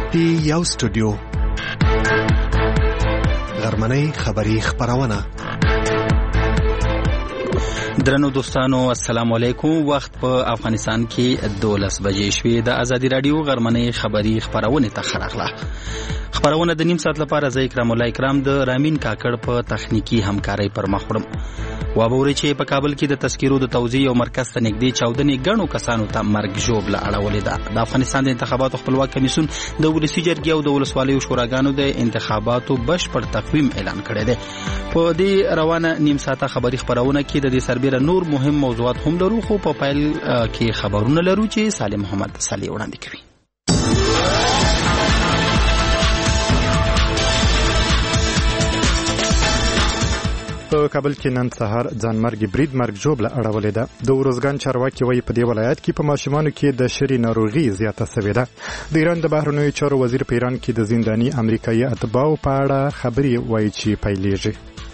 په یو سټوډیو غرمنۍ خبری خبرونه. درنو دوستانو السلام علیکم. وخت په افغانستان کې 12 بجې شوې. د ازادي رادیو غرمنۍ خبری خبرونه ته خراغله. خبرونه د نیم ساعت لپاره زه اکرام الله اکرام د رامین کاکړ په تخنیکی همکارۍ پر مخ وړم. وابوري چې په کابل کې د تذکیرو د توزیع او مرکز ته نږدې 14 غنو کسانو ته مرګ ژوبله اړولې ده. د افغانستان د انتخاباتو خپلواک کمیسیون د ولسي جرګې او د ولسوالیو شوراګانو د انتخاباتو بشپړ تقویم اعلان کړی دی. په دې روانه نیم ساعته خبری خبرونه کې د دې سربېره نور مهم موضوعات هم لرو، خو په پیل کې خبرونه لرو چې سالم محمد صالح وړاندې کوي. په کابل کې نن سهار ځانمرګي برید مرګ ژوبله اړولې ده. د ورزګان چارواکي وایي په دې ولایت کې په ماشومانو کې د شری ناروغي زیاته شوې ده. د ایران د بهرنیو چارو وزیر په ایران کې د زنداني امریکایي اتباعو په اړه خبري وایي چې پیلېږي.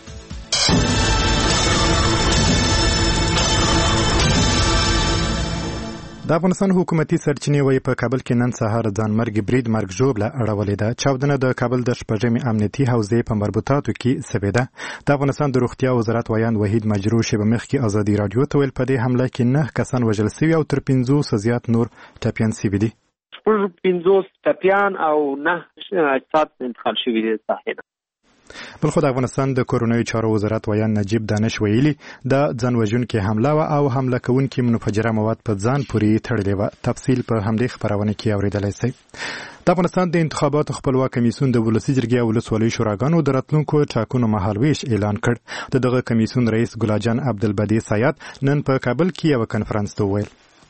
د افغانستان حکومتي سرچینې وایي په کابل کې نن سهار ځانمرګي برید مرګ ژوبله اړولې ده. چاودنه د کابل د شپږمې امنیتي حوزې په مربوطاتو کې شوې ده. د افغانستان د روغتیا وزارت وایند وحید مجروح شیبه مخکې ازادي رادیو ته ویل په دې حمله کې 9 کسان وژل شوي او تر 500 زیات نور ټپیان شوي دي. 500 ټپیان او 9 اجساد انتقال شوي دي ساحل. بلخو د افغانستان د کورونیو چارو وزارت وایان نجیب دانش ویلي د ځان وژونکي حمله او حمله کوونکي منفجره مواد په ځان پورې تړلې وه. تفصیل په همدې خبرونه کې اورېدلی شئ. د افغانستان د انتخاباتو خپلواک کمیسیون د ولسي جرګې او ولسوالیو شوراګانو د راتلونکو ټاکنو مهالویش اعلان کړ. د دغه کمیسیون رئیس ګلاجان عبدالبدی سیاد نن په کابل کې یو کنفرانس ته وویل: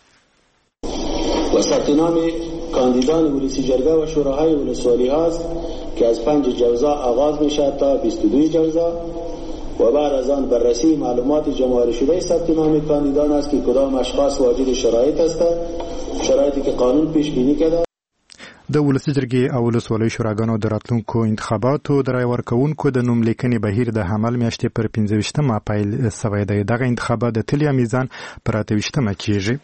وثبتنام کاندیدان ولسی جرگه و شوراهای ولسوالی هست که از 5 جوزا آغاز می شود تا 22 جوزا و بعد از آن بررسی معلومات جمعآوری شده ثبت نام کاندیدان است که کدام اشخاص واجد شرایط هستند، شرایطی که قانون پیش بینی کرده. د ولسي جرګې او ولسوالیو شوراګانو د راتلونکو انتخاباتو د رای ورکوونکو د نوملیکنې بهیر د حمل میاشتې پر 15مه پیل شوی دی. دغه انتخابات د تلیا میزان پر 8مه کیږي.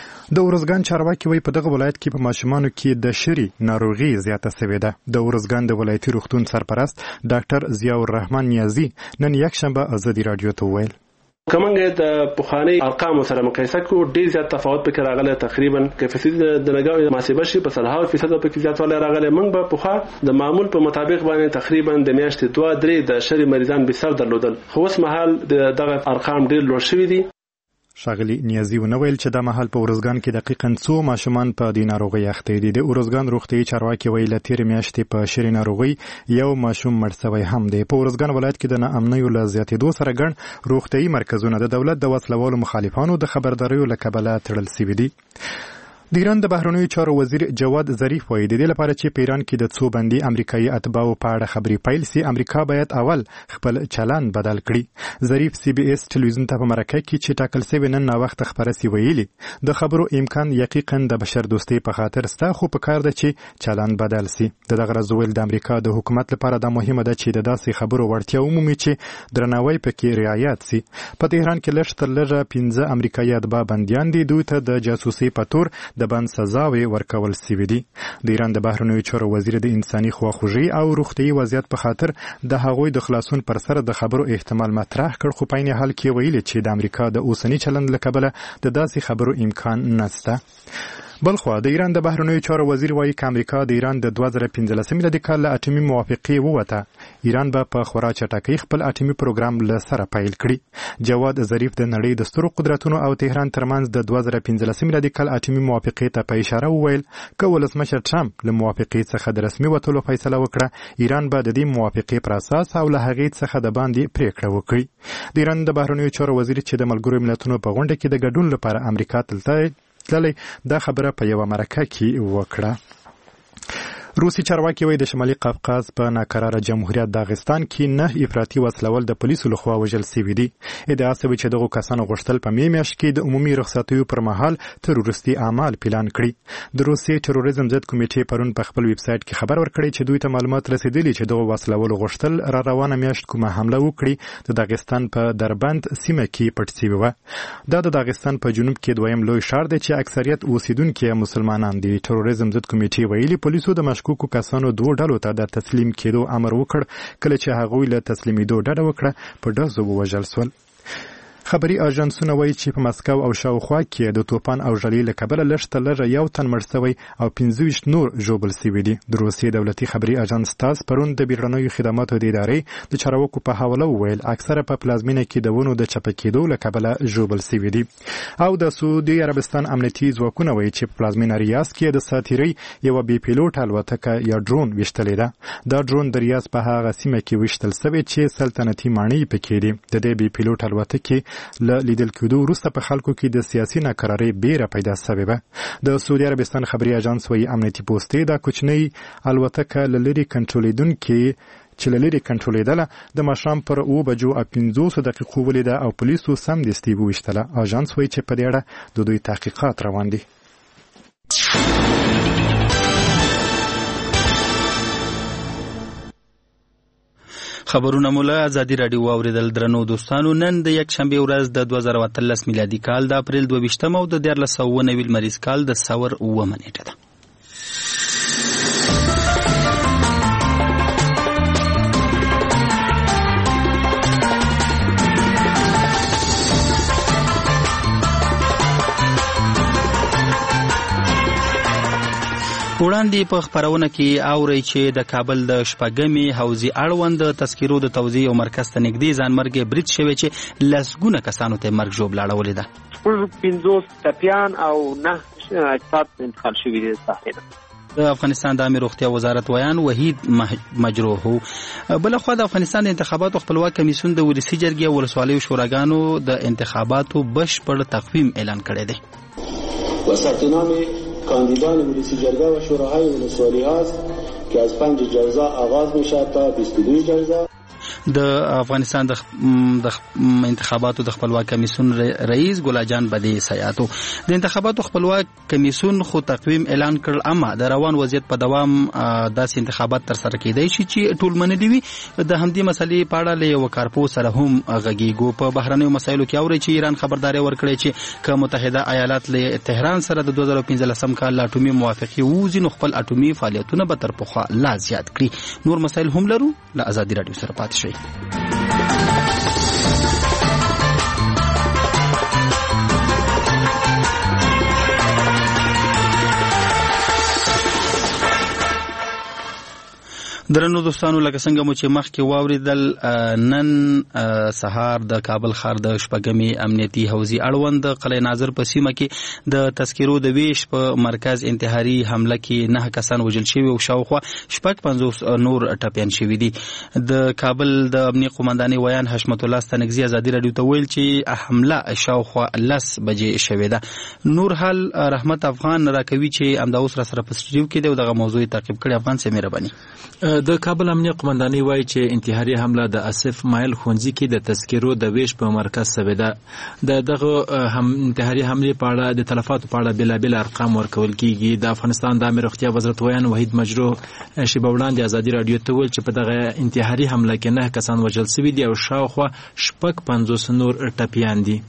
د ورزګان چارواکي وایي په دغه ولایت کې په ماشومانو کې د شری ناروغي زیاته شوې ده. د ورزګان د ولایتي روغتون سرپرست ډاکټر ضیاء الرحمن نیازي نن یکشنبه ازادي رادیو ته وویل: کومنګ د پخوانی ارقام سره مقایسه کو ډیر زیات تفاوت پکې راغلی. تقریبا کیفیت د نګاو محاسبه شي په 100% پکې زیاتوالی راغلی. موږ به پخوا د معمول په مطابق باندې تقریبا د میاشتې 2-3 د شری مریضان به سر درلودل، خو اوس مهال دغه ارقام ډیر لوړ شوي دي. ښاغلي نیازي ونه ویل چې د مهال په ورزګان کې دقیقاً څو ماشومان په دې ناروغۍ اخته دي. د ورزګان روغتیايي چارواکي ویل له تېرې میاشتې په شری ناروغۍ یو ماشوم مړ شوی هم دی. په ورزګان ولایت کې د ناامنیو له زیاتېدو سره ګڼ روغتیايي مرکزونه د دولت د وسلوالو مخالفانو د خبرداریو له کبله تړل شوي دي. د ایران د بهرنیو چارو وزیر جواد ظریف وایي د دې لپاره چې په ایران کې د څو بندي امریکایي اتباعو په اړه خبرې پیل سي، امریکا باید اول خپل چلند بدل کړي. ظریف CBS ټلویزیون ته په مرکه کې چې ټاکل شوی نن ناوخته خبره سی ویلي د خبرو امکان یقیقاً د بشر دوستۍ په خاطر ستا، خو په کار ده چې چلند بدل سي. دغه راز ویل د امریکا د حکومت لپاره دا مهمه ده چې د داسې خبرو وړتیا ومومي چې درناوی پکې رعایت سي. په تهران کې لږ تر لږه 15 امریکایي اتباع بندیان دي. دوی ته د جاسوسۍ په تور د بند سزاوي ورکول شوې دي. د ایران د بهرنیو چارو وزیر د انساني خواخوږي او روغتیايي وضعیت په خاطر د هغوی د خلاصون پر سر د خبرو احتمال مطرح کړ، خو په عین حال کې ویلي چې د امریکا د اوسنی چلند له کبله د داسې خبرو امکان نشته. بلخوا د ایران د بهرنیو چارو وزیر وایي چې امریکا د ایران د 2015 میلادي کال له اټومي موافقې ووته. ایران به په خورا چټکۍ خپل اټومي پروګرام له سره پیل کړي. جواد ظریف د نړۍ د سترو قدرتونو او تهران ترمنځ د 2015 میلادي کال اټومي موافقې ته په اشاره وویل که ولسمشر ټرمپ له موافقې څخه د رسمي وتلو فیصله وکړه، ایران به د دې موافقې پر اساس او له هغې څخه د باندې پریکړه وکړي. د ایران د بهرنیو چارو وزیر چې د ملګرو ملتونو په غونډه کې د ګډون لپاره امریکا تللی دا خبره په یوه مرکه کې وکړه. روسي چارواکي وایي د شمالي قفقاز په ناکراره جمهوریت داغستان کې 9 افراطي وسلوال د پولیسو لخوا وژل شوي دي. ادعا شوې چې دغو کسانو غوښتل په مې میاشت کې د عمومي رخصتیو پر مهال تروریستي اعمال پلان کړي. د روسي تروریزم ضد کمیټې پرون په خپل ویب سایټ کې خبر ورکړی چې دوی ته معلومات رسیدلي چې دغو وسلوالو غوښتل را روانه میاشت کومه حمله وکړي د داغستان په دربند سیمه کې پټ شوې وه. دا د داغستان په جنوب کې دویم لوی ښار دی چې اکثریت اوسیدونکي مسلمانان دي. تروریزم ضد کمیټې ویلي پولیسو د مشکوک مشکوکو کسانو 2 ډلو ته د تسلیم کېدو امر وکړ کله چې هغوی له تسلیمېدو ډډه وکړه په ډزو ووژل شول. خبري اژانسونه وایي چې په مسکو او شاوخوا کې د توپان او ژړۍ له کبله لږ 1 تن مړ شوی او 25 نور ژوبل شوي دي. د روسیې دولتي خبري اژانس تاس پرون د بیړنیو خدماتو د ادارې د چارواکو په حواله وویل اکثره په پلازمینه کې د ونو د چپه کېدو له کبله ژوبل شوي دي. او د سعودي عربستان امنیتي ځواکونه وایي چې په پلازمینه ریاض کې د ساتیرۍ یوه بې پیلوټ الوتکه یا ډرون ویشتلې ده. دا ډرون د ریاض په هغه سیمه کې ویشتل شوی چې سلطنتي ماڼۍ پکې دي. د دې بې پیلوټ الوتکې له لیدل کېدو وروسته په خلکو کې د سیاسي ناکرارۍ بیره پیدا شوې وه. د سعودي عربستان خبري اژانس وایي امنیتي پوستې دا کوچنۍ الوتکه له لرې کنټرولېدله د ماښام پر 7:50 ولیده او پولیسو سمدستي وویشتله. اژانس وایي چې په دې اړه د دوی تحقیقات روان دي. خبرونه مولا ازادي رادیو اوریدل. درنو دوستانو، نن د یک شنبه ورځ د 2013 میلادي کال د اپریل 22 او د 1490 لمریز کال د سور 9 نیټه ده. وړاندې په خبرونه کې اوري چې د کابل د شپږمې حوزې اړوند تذکیرو د توزیع او مرکز ته نږدې ځانمرګي برید شوی چې لسګونه کسانو ته مرګ ژوبل اړولې ده. 50 ټپیان او 9 اجساد انتقال شوي دي ساحل. د افغانستان د عامه روغتیا وزارت ویان وحید مجروح هو. بلخوا د افغانستان د انتخاباتو خپلواک کمیسیون د ولسی جرګې او ولسوالیو شوراګانو د انتخاباتو بشپړ تقویم اعلان کړی دی. وثبتنامه کاندیدان ولسی جرگه و شوراهای ولسوالی هست که از 5 جلسه آغاز می شود تا 22 جلسه. د افغانستان د انتخاباتو د خپلواک کمیسیون رئیس ګلاجان بدی سیاتو د انتخاباتو خپلواک کمیسیون خو تقویم اعلان کړل، اما د روان وضعیت په دوام داسې انتخابات تر سره کېدای شي چې ټول منلي وي. د همدې مسلې په اړه له یو کارپو سره هم غږیږو. په بهرنیو مسایلو کې اوري چې ایران خبرداري ورکړې چې که متحده ایالات له تهران سره د 2015 کال اټومي موافقه ووزي نو خپل اټومي فعالیتونه به تر پخوا لا زیات کړي. نور مسایل هم لرو. له ازادي رادیو سره پاتې شئ. درنو دوستانو، لکه څنګه مو چې مخکې واوریدل، نن سهار د کابل ښار د شپږمې امنیتي حوزې اړوند قلعه ناظر په سیمه کې د تذکیرو د ویش په مرکز انتحاري حمله کې 9 کسان وژل شوي او شاوخوا 50 نور ټپیان شوي دي. د کابل د امنیه قومندانۍ ویان حشمت الله ستانکزي ازادي رادیو ته ویل چې حمله شاوخوا 10 بجې شوې ده. نور حال رحمت افغان راکوي چې امدا اوس را سره په سټډیو کې دی او دغه موضوع تعقیب کړي. افغان سي مهرباني. د کابل امنیه قومندانۍ وایي چې انتحاري حمله د اسف مایل خونځي کې د تذکیرو د ویش په مرکز شوې ده. دغه انتحاري حمله په اړه د تلفاتو په اړه بلابل ارقام ورکول کیږي. د افغانستان د عامه روغتیا وزارت ویان وحید مجروح شیبه وړاندې ازادي رادیو ته ویل چې په دغه انتحاري حمله کې 9 کسان وژل شوي دي او شاوخوا 50 نور ټپیان دي.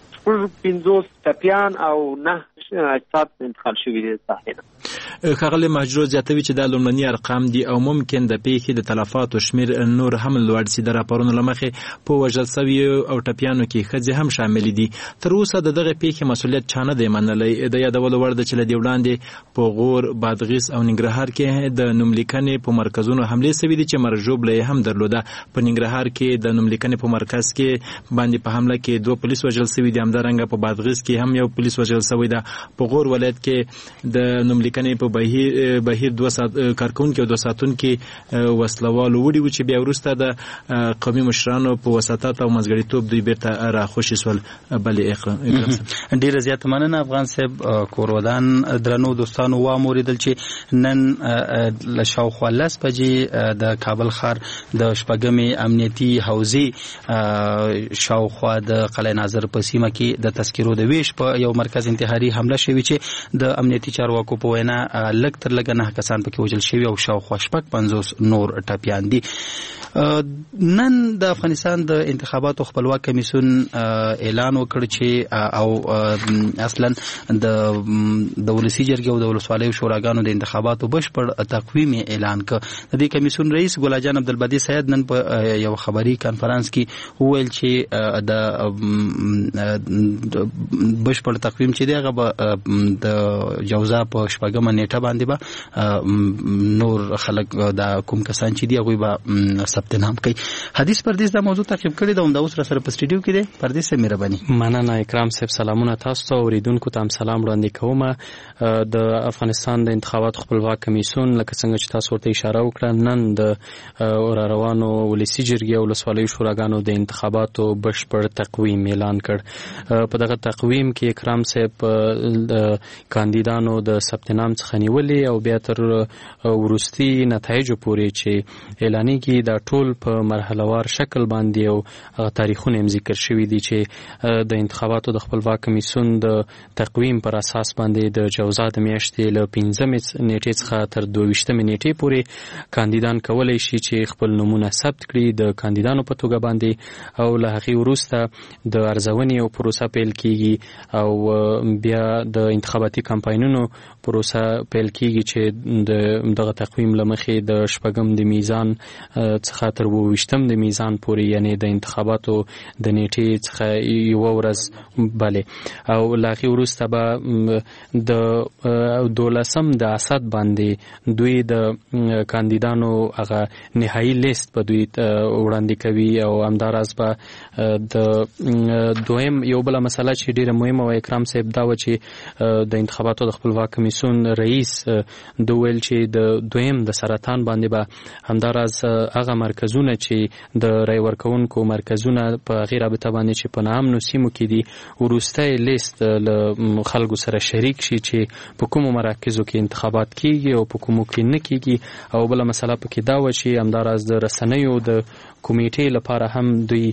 50 ټپیان او 9 اجساد انتقال شوي دي ساحل. ښاغلی مجروح زیاتوي چې دا لومړني ارقام دي او ممکن د پیښې د تلفاتو شمیر نور هم لوړ سي. د راپورونو له مخې په وژل شویو او ټپیانو کې ښځې هم شامل دي. تر اوسه د دغه پیښې مسؤلیت چا نه دی منلی. د یادولو وړ ده چې له دې وړاندې په غور، بادغیس او ننګرهار کې د نوملیکنې په مرکزونو حملې شوي دي چې مرګ ژوبله هم درلوده. په ننګرهار کې د نوملیکنې په مرکز کې باندې په حمله کې 2 پولیس وژل شوي دي. همدارنګه په بادغیس کې هم یو پولیس وژل شوی ده. په غور ولایت کې د نوملیکنې په بهیر 2 کارکونکي او 2 ساتونکي وسلوال وړي و چې بیا وروسته د قومي مشرانو په وساتت او منځګړیتوب دوی بیرته راخوشي سول. بلې اکرام ډیره زیات مننه افغان صاحب. کورودان درنو دوستانو واموریدل چې نن له شاوخوا 10 بجې د کابل ښار د شپږمې امنیتي حوزې شاوخوا د قلعه ناظر په سیمه کې د تذکیرو د ویش په یو مرکز انتحاري حمله حمله شوې چې د امنیتي چارواکو په وینا لږ تر لږه 9 کسان پکې وژل شوي او شاوخوا 50 نور ټپیان دي. نن د افغانستان د انتخاباتو خپلواک کمیسیون اعلان وکړ چې او اصلا د ولسی جرګې او د ولسوالیو شوراګانو د انتخاباتو بشپړ تقویم اعلان کړ. د دې کمیسیون رئیس ګل جان عبدالبدی سید نن په یو خبري کانفرنس کې وویل چې د بشپړ تقویم چې دی هغه د جوزا په شپږمه نیټه باندې به نور خلک د کوم کسان چې دی هغوی به ثبت نام کوي. حدیث پردیس دا موضوع تعقیب کړی دا اوس را سره په سټډیو کې دی. پردیس صاحب مهرباني. مننه اکرام صاحب. سلامونه تاسو ته اوریدونکو ته هم سلام وړاندې کوم. د افغانستان د انتخاباتو خپلواک کمیسیون لکه څنګه چې تاسو ورته اشاره وکړه نن د روانو ولسی جرګې او ولسوالیو شوراګانو د انتخاباتو بشپړ تقویم اعلان کړ. په دغه تقویم کې اکرام صاحب د کاندیدانو د ثبت نام څخه نیولې او بیا تر وروستي نتایجو پورې چې اعلانېږي دا ټول په مرحله وار شکل باندې او تاریخونه هم ذکر شوي دي چې د انتخاباتو د خپلواک کمیسیون د تقویم پر اساس باندې د جوزا د میاشتې له 15 نیټې څخه تر 22 نیټې پورې کاندیدان کولی شي چې خپل نومونه ثبت کړي د کاندیدانو په توګه باندې او له هغې وروسته د ارزونې او پروسه پیل کیږي او بیا د انتخاباتي کمپاینونو پروسه پیل کیږي چې دغه تقویم له مخې د شپږم د میزان څخه تر 22 د میزان پورې یعنی د انتخاباتو د نیټې څخه یو ورځ بلې او له هغې وروسته به د 12 د اسد باندې دوی د کاندیدانو هغه نهایي لیست به دوی وړاندې کوي او همداراز به د دویم یو بله مسله چې ډیره مهمه وه اکرام صاحب دا وه چې د انتخاباتو د خپلواک کمیسیون رئیس دو ویل چې د دویم د سرطان باندې به همداراز هغه مرکزونه چې د رای ورکوونکو مرکزونه په هغې رابطه باندې چې په ناامنو سیمو کې دي وروستی لیست له خلکو سره شریک شي چې په کومو مراکزو کې انتخابات کیږي او په کومو کې نه کیږي. او بله مسله پکې دا وه چې همداراز د رسنیو د کمیټې لپاره هم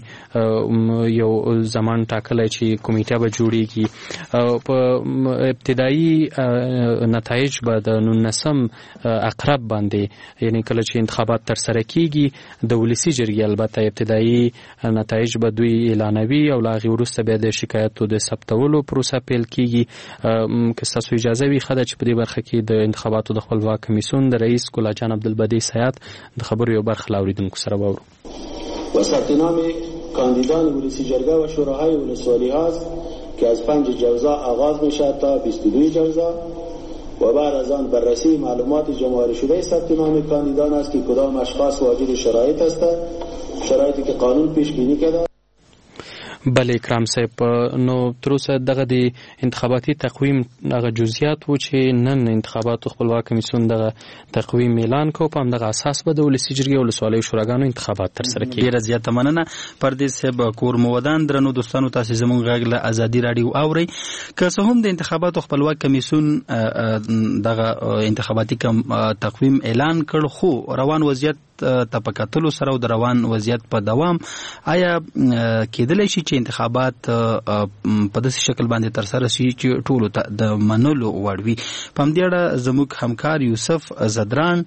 دوی یو زمان ټاکلی چې کمیټه به جوړیږي. په ابتدایي نتایج به د 19 اقرب باندې یعنی کله چې انتخابات ترسره کیږي د ولسی جرګې البته ابتدایي نتایج به دوی اعلانوي او له هغې وروسته بیا د شکایتو د ثبتولو پروسه پیل کیږي. که ستاسو اجازه وي ښه ده چې په دې برخه کې د انتخاباتو د خپلواک کمیسیون د رئیس ګل جان عبدالبدی سید د خبرو یو برخه له اوریدونکو سره واورو. و ثبت نام کاندیدان ولسی جرگه و شوراهای ولسوالی هاست که از 5 جوزا آغاز می شود تا 22 جوزا و بعد از آن بررسی معلومات جمع‌آوری شده ثبت نام کاندیدان است که کدام اشخاص واجد شرایط هستند، شرایطی که قانون پیش بینی کرده. بله اکرام صاحب نو تر اوسه دغه د انتخاباتي تقویم هغه جزئیات و چې نن انتخاباتو خپلواک کمیسیون دغه تقویم اعلان کو په همدغه اساس به د ولسی جرګې او ولسوالیو شوراګانو انتخابات ترسره کیږي. ډیره زیاته مننه پردیس صاحب. کور مودان درنو دوستانو تاسو زموږ غږ له ازادي رادیو اورئ. که څه هم د انتخاباتو خپلواک کمیسیون دغه انتخاباتي تقویم اعلان کړ خو روان وضعیت ته په کتلو سره او د روان وضعیت په دوام آیا کېدلی شي چې انتخابات په داسې شکل باندې ترسره شي چې ټولو ته د منلو وړ وي؟ په همدې اړه زموږ همکار یوسف زدران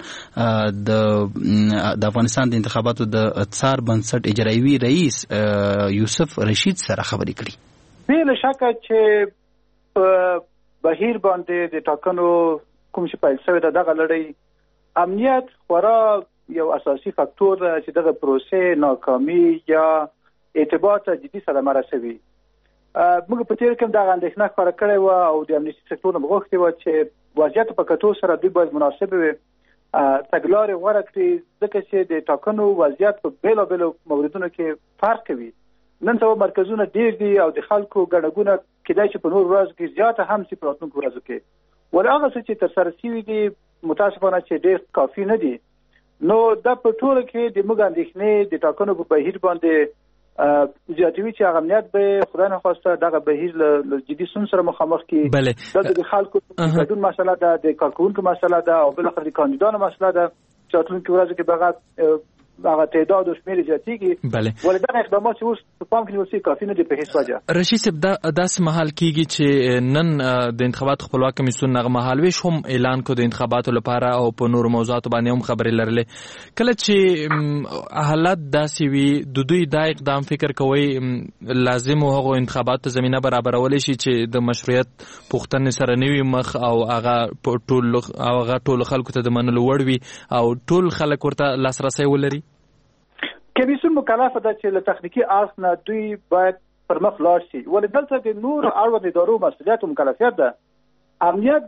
د افغانستان د انتخاباتو د څار بنسټ اجرایوي رئیس یوسف رشید سره خبرې کړي. بې شکه چې په بهیر باندې د ټاکنو کوم چې پیل شوی دغه لړۍ امنیت خورا یو اساسي فاکتور چې دغه پروسې ناکامي یا اعتبار ته جدي صدمه رسوي. موږ په تیر کې دغه اندېښنه ښکاره کړې وه او د امنیتي سکتور نه غوښتې وه چې وضعیت په کتو سره دوی باید مناسب وي تګلارې غوره کړي ځکه چې د ټاکنو وضعیت په بېلابېلو موردونو کې فرق کوي. نن سبا مرکزونه ډېر دي او د خلکو ګڼه ګوڼه کېدای شي په نورو ورځو کې زیاته هم شي په راتلونکو ورځو کې. ولې هغه څه چې ترسره شوي دي متاسفانه چې ډېر کافي نه دي. نو دا په ټوله کې د موږ اندېښنې د ټاکنو په بهیر باندې زیاتوي چې هغه امنیت به خدای نخواسته دغه بهیر له جدي ستونزو سره مخامخ کړي. دا د خلکو ګډون مسله ده، د کارکوونکو مسله ده او بالاخره د کاندیدانو مسله ده چې راتلونکي ورځو کې به هغه تعداد او شمیر زیاتېږي. ولې دغه اقدامات چې اوس په پام کې نیول شوي کافي نه دي په هیڅ وجه. رشید صاحب داسې مهال کېږي چې نن د انتخاباتو خپلواک کمیسیون هغه مهالویش هم اعلان کړ د انتخاباتو لپاره او په نورو موضوعاتو باندې هم خبرې لرلې. کله چې حالت داسې وي د دوی دا اقدام فکر کوي لازم هغه انتخاباتو زمينه برابرول شي چې د مشروعیت پوښتنې سره نوي مخ او هغه ټول خلکو ته د منلو وړ وي او ټول خلک ورته لاسرسی ولري. کمیسیون مکلفه ده چې له تخنیکی اړخ نه دوی باید پر مخ لاړ شي. ولې دلته د نور اړوند ادارو مسؤلیت او مکلفیت ده. امنیت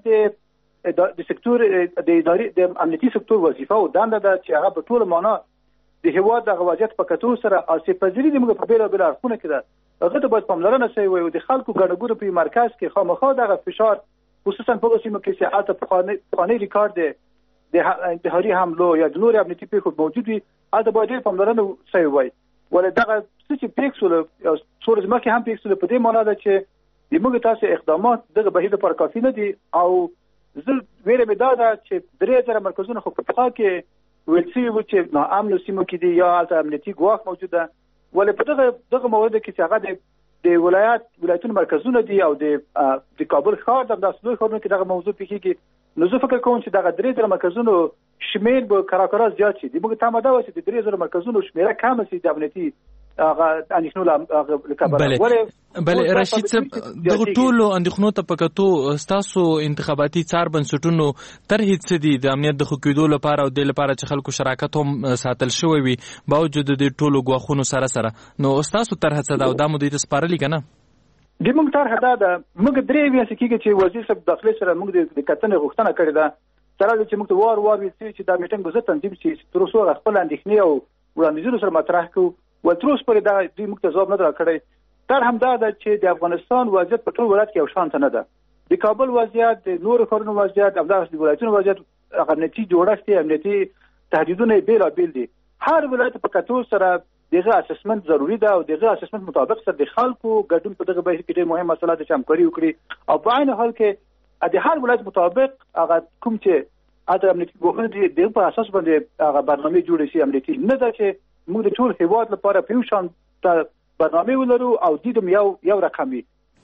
د سکتور د اداري د امنیتي سکتور وظیفه او دنده ده چې هغه په ټول معنا د هیواد د وضعیت په کتو سره اسې پذیری د موږ په بیل بیل اړخونه کې ده. هغه ته باید پاملرنه شوی وي او د خلکو ګډوډ په مرکز کې خامخا دغه فشار خصوصا په سیمه کې چې حالت په خانه ریکارډ د انتحاري حملو یا د نور امنیتي پیښو موجود وي هغه باید پاملرنه شوی وي. ولې دغه چې پیښول او څور ځمکه هم پیښول په دې معنی ده چې د موږ تاسو اقدامات دغه بهیر لپاره کافي نه دي او زه ویره مې دا ده چې 3000 مرکزونه خو په پخا کې ویل شوي وو چې ناامن سیمو کې دي یا هلته امنیتي ګواښ موجود ده. ولې په دغه موارد کې چې هغه د ولایتونو مرکزونه دي او د کابل ښار د داسې لوی ښارونو کې دغه موضوع پیښیږي نو زه فکر کوم چې دغه 3000 مرکزونو شمیر به کراکرا زیات شي. د موږ تمه ده چې د 3000 مرکزونو شمیره کم شي د امنیتي هغه اندېښنو لپاره. بله رشید صاحب دغه ټولو اندېښنو ته په کتو ستاسو انتخاباتي څار بنسټونو طرحې څه دي د امنیت د ښه کېدو لپاره او د لپاره چې خلکو شراکت هم ساتل شوی وي باوجود د ټولو ګواښونو سره نو ستاسو طرحه څه ده او دا مو دوی ته سپارلي که نه؟ د موږ طرحه دا ده موږ درې میاشتې کېږي چې وزیر صاحب داخلي سره موږ د کتنې غوښتنه کړې ده سره چې موږ ته وار ویل شوي چې دا میټینګ به زه تنظیم شي تر اوسه هغه خپل اندېښنې او وړاندیزونه سره مطرح کړو و تر اوسه پورې دا دوی موږ ته ځواب نه راکړی. تر هم دا ده چې د افغانستان وضعیت په ټول ولایت کې یو شان نه ده. د کابل وضعیت د نورو ښارونو وضعیت او د ولایتونو وضعیت امنیتي جوړښت امنیتي تهدیدونه بېلابېل دي. هر ولایت په کتو سره دغه اسسمنت ضروری ده او دغه اسسمنت مطابق سره د خلکو ګډون په دغه بهیر کې ډېر مهم مسله ده چې همکاري وکړي او په عین حال کې د هر ولایت مطابق هغه کوم چې اته امنیتي ګواښونه دي د په اساس باندې هغه برنامه جوړ شي. امنیتي نه ده چې موږ د ټول هیواد لپاره په یو شان برنامه ولرو او دیدم یو رقمي.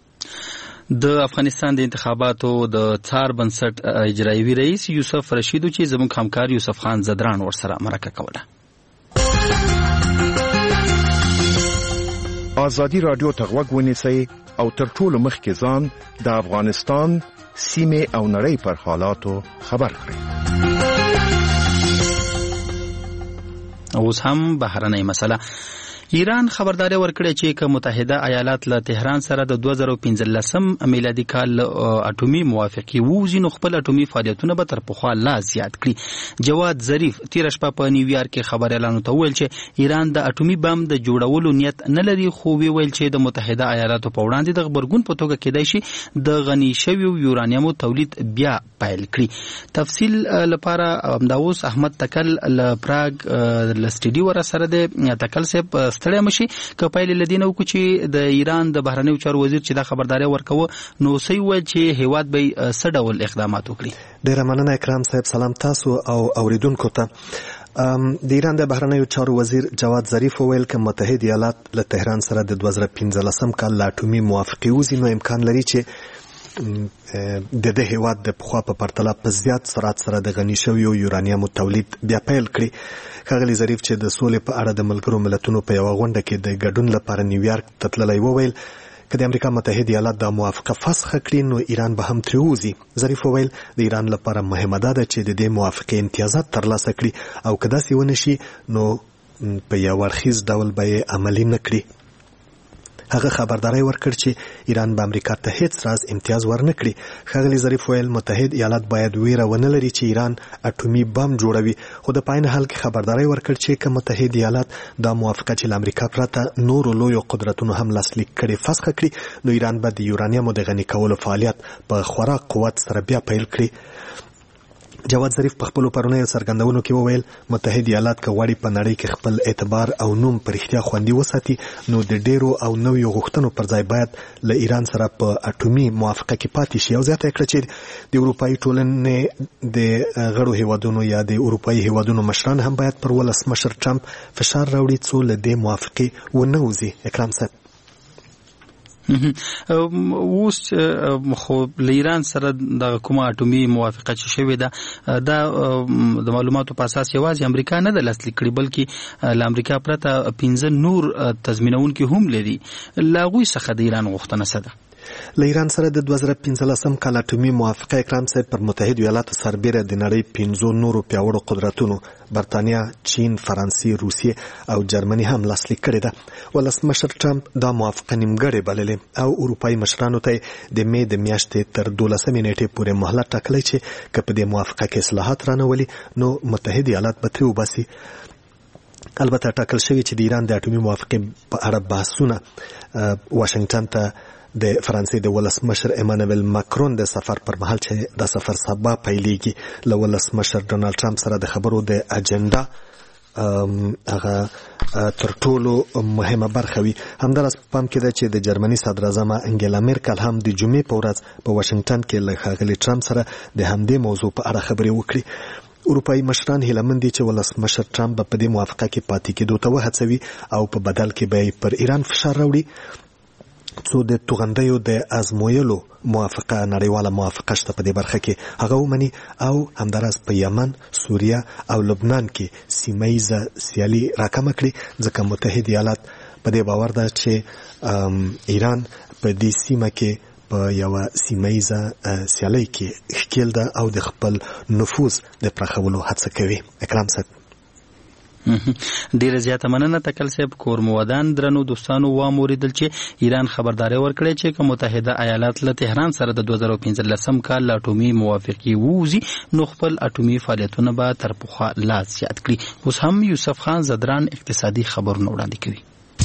د افغانستان د انتخاباتو د څار بنسټ اجرایوي رئیس یوسف رشیدو چې زموږ همکار یوسف خان زدران ورسره مرکه کوله. آزادی رادیو ته غوږ ونیسئ او تر ټولو مخکې ځان د افغانستان سیمې او نړۍ پر حالاتو خبر کړئ. اوس هم بهرنۍ مسله. ایران خبرداري ورکړې چې که متحده ایالات له تهران سره د 2015 میلادي کال اټومي موافقه ووزي نو خپل اټومي فعالیتونه به تر پخوا لا زیات کړي. جواد ظریف تیر شپه په نیویارک کې خبر اعلان وکړ چې ایران د اټومي بم د جوړولو نیت نه لري خو ویل چې د متحده ایالاتو په وړاندې د خبرګون په توګه کېدای شي د غني شویو یورانیمو تولید بیا پیل کړي. تفصیل لپاره امداوس احمد تکل ل پراګ ل سټډیو ور سره د تکل سپ ستړی مشي که پایلې لدینه وکړو چې د ایران د بهرنیو چارو وزیر چې دا خبرداري ورکوه نو سی وایي چې هیواد به څه ډول اقدامات وکړي. ډیره مننه اکرام صاحب. سلام تاسو او اوریدونکو ته. د ایران د بهرنیو چارو وزیر جواد ظریف وویل چې متحده ایالات له تهران سره د 2015 کال لا اټومي موافقه وزي نو امکان لري چې د دې هیواد د پخوا په پرتله په زیات سرعت سره د غني شویو یورانیمو تولید بیا پیل کړي. ښاغلي ظریف چې د سولې په اړه د ملګرو ملتونو په یوه غونډه کې د ګډون لپاره نیویارک ته تللی وویل که د امریکا متحده ایالات دا موافقه فسخ کړي نو ایران به هم ترې ووځي. ظریف وویل د ایران لپاره مهمه ده چې د دې موافقې امتیازات ترلاسه کړي او که داسې ونه شي نو په یو اړخیز ډول به یې عملي نه کړي. هغه خبرداري ورکړ چې ایران به امریکا ته هیڅ راز امتیاز ورنه کړي. ښاغلي ظریف ویل متحد ایالات باید ویره ونه لري چې ایران اټومي بم جوړوي خو د پاین حال کې خبرداري ورکړ چې که متحد ایالات دا موافقه چې له امریکا پرته نورو لویو قدرتونو هم لاسلیک کړي فسخ کړي نو ایران به د یورانیمو د غني کولو فعالیت په خورا قوت سره بیا پیل کړي. جواد ظریف په خپلو پرونیو څرګندونو کې وویل متحد ایالات که غواړي په نړۍ کې خپل اعتبار او نوم په رښتیا خوندي وساتي نو د ډیرو او نویو غوښتنو پر ځای باید له ایران سره په اټومي موافقه کې پاتې شي او زیاته کړه چې د اروپایي ټولنې د غړو هیوادونو یا د اروپایي هیوادونو مشران هم باید پر ولسمشر ټرمپ فشار راوړي څو له دې موافقې ونه وځي. اکرام صاحب اوس خو له ایران سره د کومه اټومي موافقه چې شوې ده دا د معلوماتو په اساس یوازې امریکا نه ده لاسلیک کړې بلکې له امریکا پرته 15 نور تضمینونکي هم لري. له هغوی څخه د ایران غوښتنه څه ده؟ له ایران سره د 2015 کال اټومي موافقه اکرام صاحب پر متحد ایالاتو سربیره د نړۍ 15 نورو پیاوړو قدرتونو برتانیا، چین، فرانسې، روسیې او جرمني هم لاسلیک کړې ده. ولسمشر ټرمپ دا موافقه نیمګړې بللې او اروپایي مشرانو ته د می د میاشتې تر 12 نیټې پورې مهلت ټاکلی چې که په دې موافقه کې اصلاحات رانولي نو متحد ایالات به ترې وباسي. البته ټاکل شوي چې د ایران د اټومي موافقې په اړه بحثونه واشنګټن ته د فرانسې د ولسمشر ایمانویل ماکرون د سفر پر مهال چې د سفر سبا پیلېږي له ولسمشر ډونالد ټرمپ سره د خبرو د اجنډا هغه تر ټولو مهمه برخه وي. همداراز پام کې ده چې د جرمني صدر اعظم انګیلا میرکل هم د جمعې په ورځ په واشنګټن کې له ښاغلي ټرمپ سره د همدې موضوع په اړه خبرې وکړي. اروپایي مشران هیله مند دي چې ولسمشر ټرمپ په دې موافقه کې پاتې کېدو ته وهڅوي او په بدل کې به پر ایران فشار راوړي څو د توغندیو د ازمویلو موافقه نړیواله موافقه شته په دې برخه کې هغه ومني او همداراز په یمن، سوریه او لبنان کې سیمه‌ایزه سیالي راکمه کړي ځکه متحد ایالات په دې باور ده چې ایران په دې سیمه کې په یو سیمه‌ایزه سیالي کې ښکیل ده او د خپل نفوذ د پراخولو هڅه کوي. اکرام صاحب ډیره زیاته مننه تکل صاحب. کورمودان درنو دوستانو واموریدل چې ایران خبرداري ورکړي چې متحده ایالات له تهران سره د 2015 کال له اټومي موافقې ووځي نو خپل اټومي فعالیتونه به تر پخوا لا زیات کړي. اوس هم یوسف خان زدران اقتصادي خبرونه وړاندې کوي.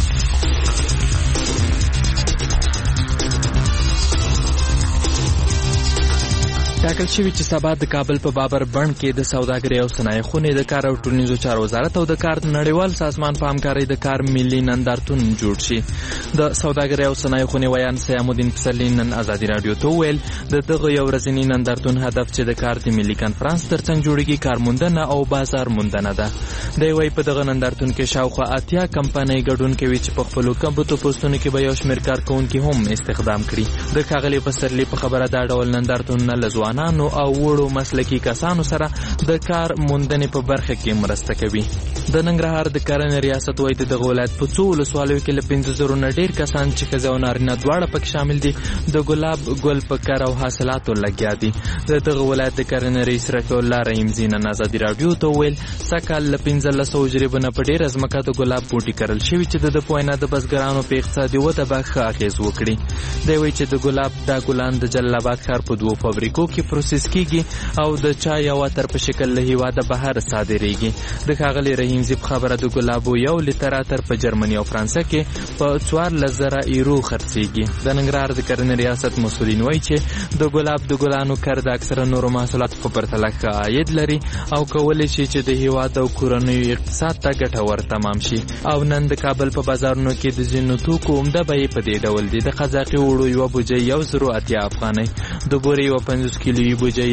ټاکل شوی چې سبا د کابل په بابر بڼ کې د سوداګرۍ او صنایع خونې د کار او ټولنیزو چارو وزارت او د کار نړیوال سازمان په همکارۍ د کار ملي نندارتون جوړ شي. د سوداګرۍ او صنایع خونې ویان سیام الدین پسرلي نن ازادي رادیو ته وویل د دغه یو ورځني نندارتون هدف چې د کار د ملي کنفرانس ترڅنګ جوړیږي کارموندنه او بازار موندنه ده. دی وايي په دغه نندارتون کې شاوخوا 80 کمپنۍ ګډون کوي چې په خپلو کمبوتو پوسټونو کې به یو شمېر کارکوونکي هم استخدام کړي. د ښاغلي پسرلي په خبره دا ډول نندارتونونه له ځوانانو او وړو مسلکي کسانو سره د کار موندنې په برخه کې مرسته کوي. د ننګرهار د کرنې ریاست وايي د دغه ولایت په څو ولسوالیو کې له 15,000 نه ډېر کسان چې ښځې او نارینه دواړه پکې شامل دي د ګلاب ګل په کر او حاصلاتو لګیا دي. د دغه ولایت د کرنې رئیس رفیع الله رحیمزي نن ازادي راډیو ته وویل سږکال له 1500 جریبونه په ډېره ځمکه د ګلاب بوټي کرل شوي چې د په وینا د بزګرانو په اقتصادي وده به ښه اغېز وکړي. دی وایي چې د ګلاب دا ګلان د جلال آباد ښار په 2 فابریکو کې پروسس کیږي او د چای او عطر په شکل له هیواده بهر صادریږي. د ښاغلي رحیمزي په خبره د ګلابو یو لیتر عطر په جرمني او فرانسه کې په 14,000 یورو خرڅیږي. د ننګرهار د کرنې ریاست مسؤلین وایي چې د ګلاب د ګلانو کر د اکثره نورو محصولاتو په پرتله ښه عاید لري او کولی شي چې د هیواد او کورنیو اقتصاد ته ګټور تمام شي. او نن د کابل په بازارونو کې د ځینو توکو عمده بیې په دې ډول دي. د قزاقي اوړو یوه بوجۍ 1,080 افغانۍ، د بورې یوه 50 کیلویي بوجۍ